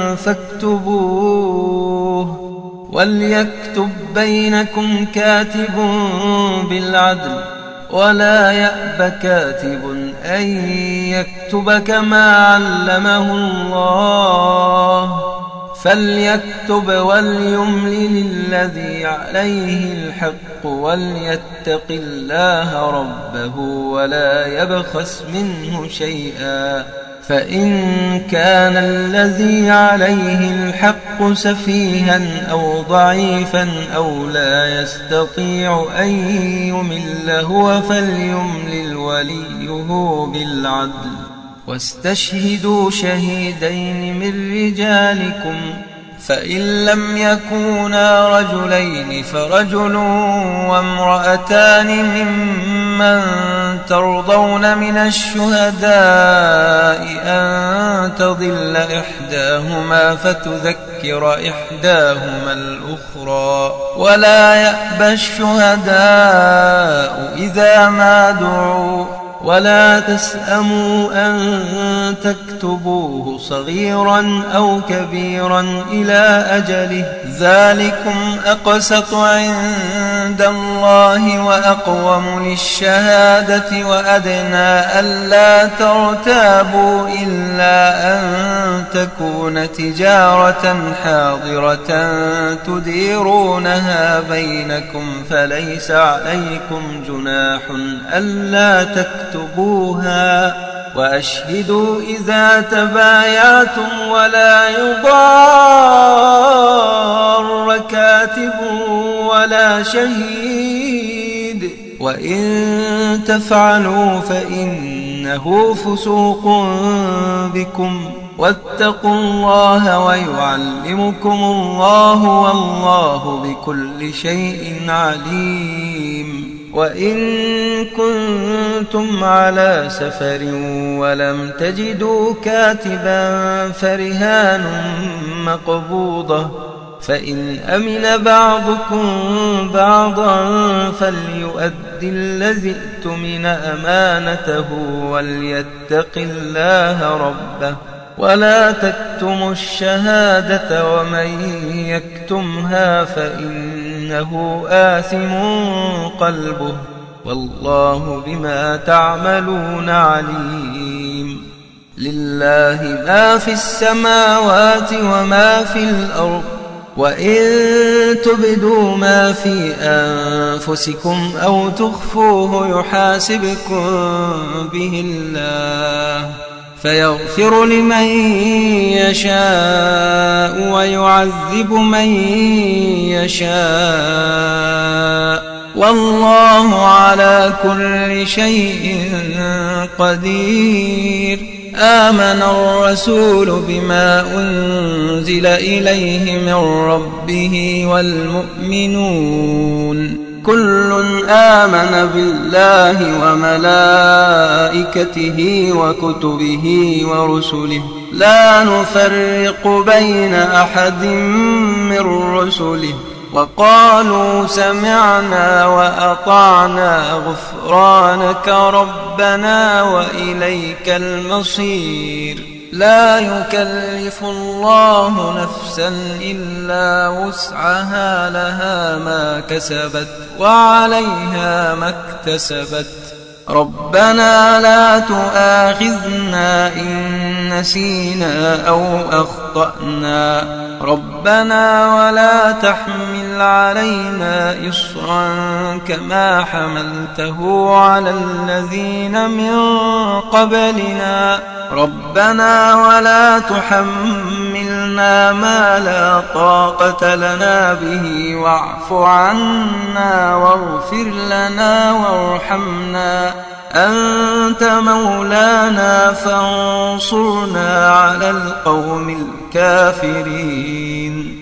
فاكتبوه، وليكتب بينكم كاتب بالعدل، ولا يأب كاتب أن يكتب كما علمه الله، فليكتب وليملل الذي عليه الحق وليتق الله ربه ولا يبخس منه شيئا، فإن كان الذي عليه الحق سفيها أو ضعيفا أو لا يستطيع أن يمل هو فليملل وليه بالعدل، واستشهدوا شهيدين من رجالكم، فإن لم يكونا رجلين فرجل وامرأتان ممن ترضون من الشهداء أن تضل إحداهما فتذكر إحداهما الأخرى، ولا يأبى الشهداء إذا ما دعوا، ولا تسأموا أن تكتبوه صغيرا أو كبيرا إلى أجله، ذلكم أقسط عند الله وأقوم للشهادة وأدنى ألا ترتابوا إلا أن تكون تجارة حاضرة تديرونها بينكم، فليس عليكم جناح ألا تكتبوها، وأشهدوا إذا تبايعتم ولا يضار كاتب ولا شهيد، وإن تفعلوا فإنه فسوق بكم، واتقوا الله ويعلمكم الله والله بكل شيء عليم. وإن كنتم على سفر ولم تجدوا كاتبا فرهان مقبوضة، فإن أمن بعضكم بعضا فليؤد الذي اؤتمن أمانته وليتق الله ربه ولا تكتموا الشهادة ومن يكتمها فإنه آثم قلبه والله بما تعملون عليم. لله ما في السماوات وما في الأرض وإن تبدوا ما في أنفسكم أو تخفوه يحاسبكم به الله فيغفر لمن يشاء ويعذب من يشاء والله على كل شيء قدير. آمن الرسول بما أنزل إليه من ربه والمؤمنون كل آمن بالله وملائكته وكتبه ورسله لا نفرق بين أحد من رسله وقالوا سمعنا وأطعنا غفرانك ربنا وإليك المصير. لا يكلف الله نفسا إلا وسعها لها ما كسبت وعليها ما اكتسبت ربنا لا تؤاخذنا إن نسينا أو أخطأنا ربنا ولا تحمل علينا إصرا كما حملته على الذين من قبلنا ربنا ولا تحملنا ما لا طاقة لنا به واعف عنا واغفر لنا وارحمنا أنت مولانا فانصرنا على القوم الكافرين.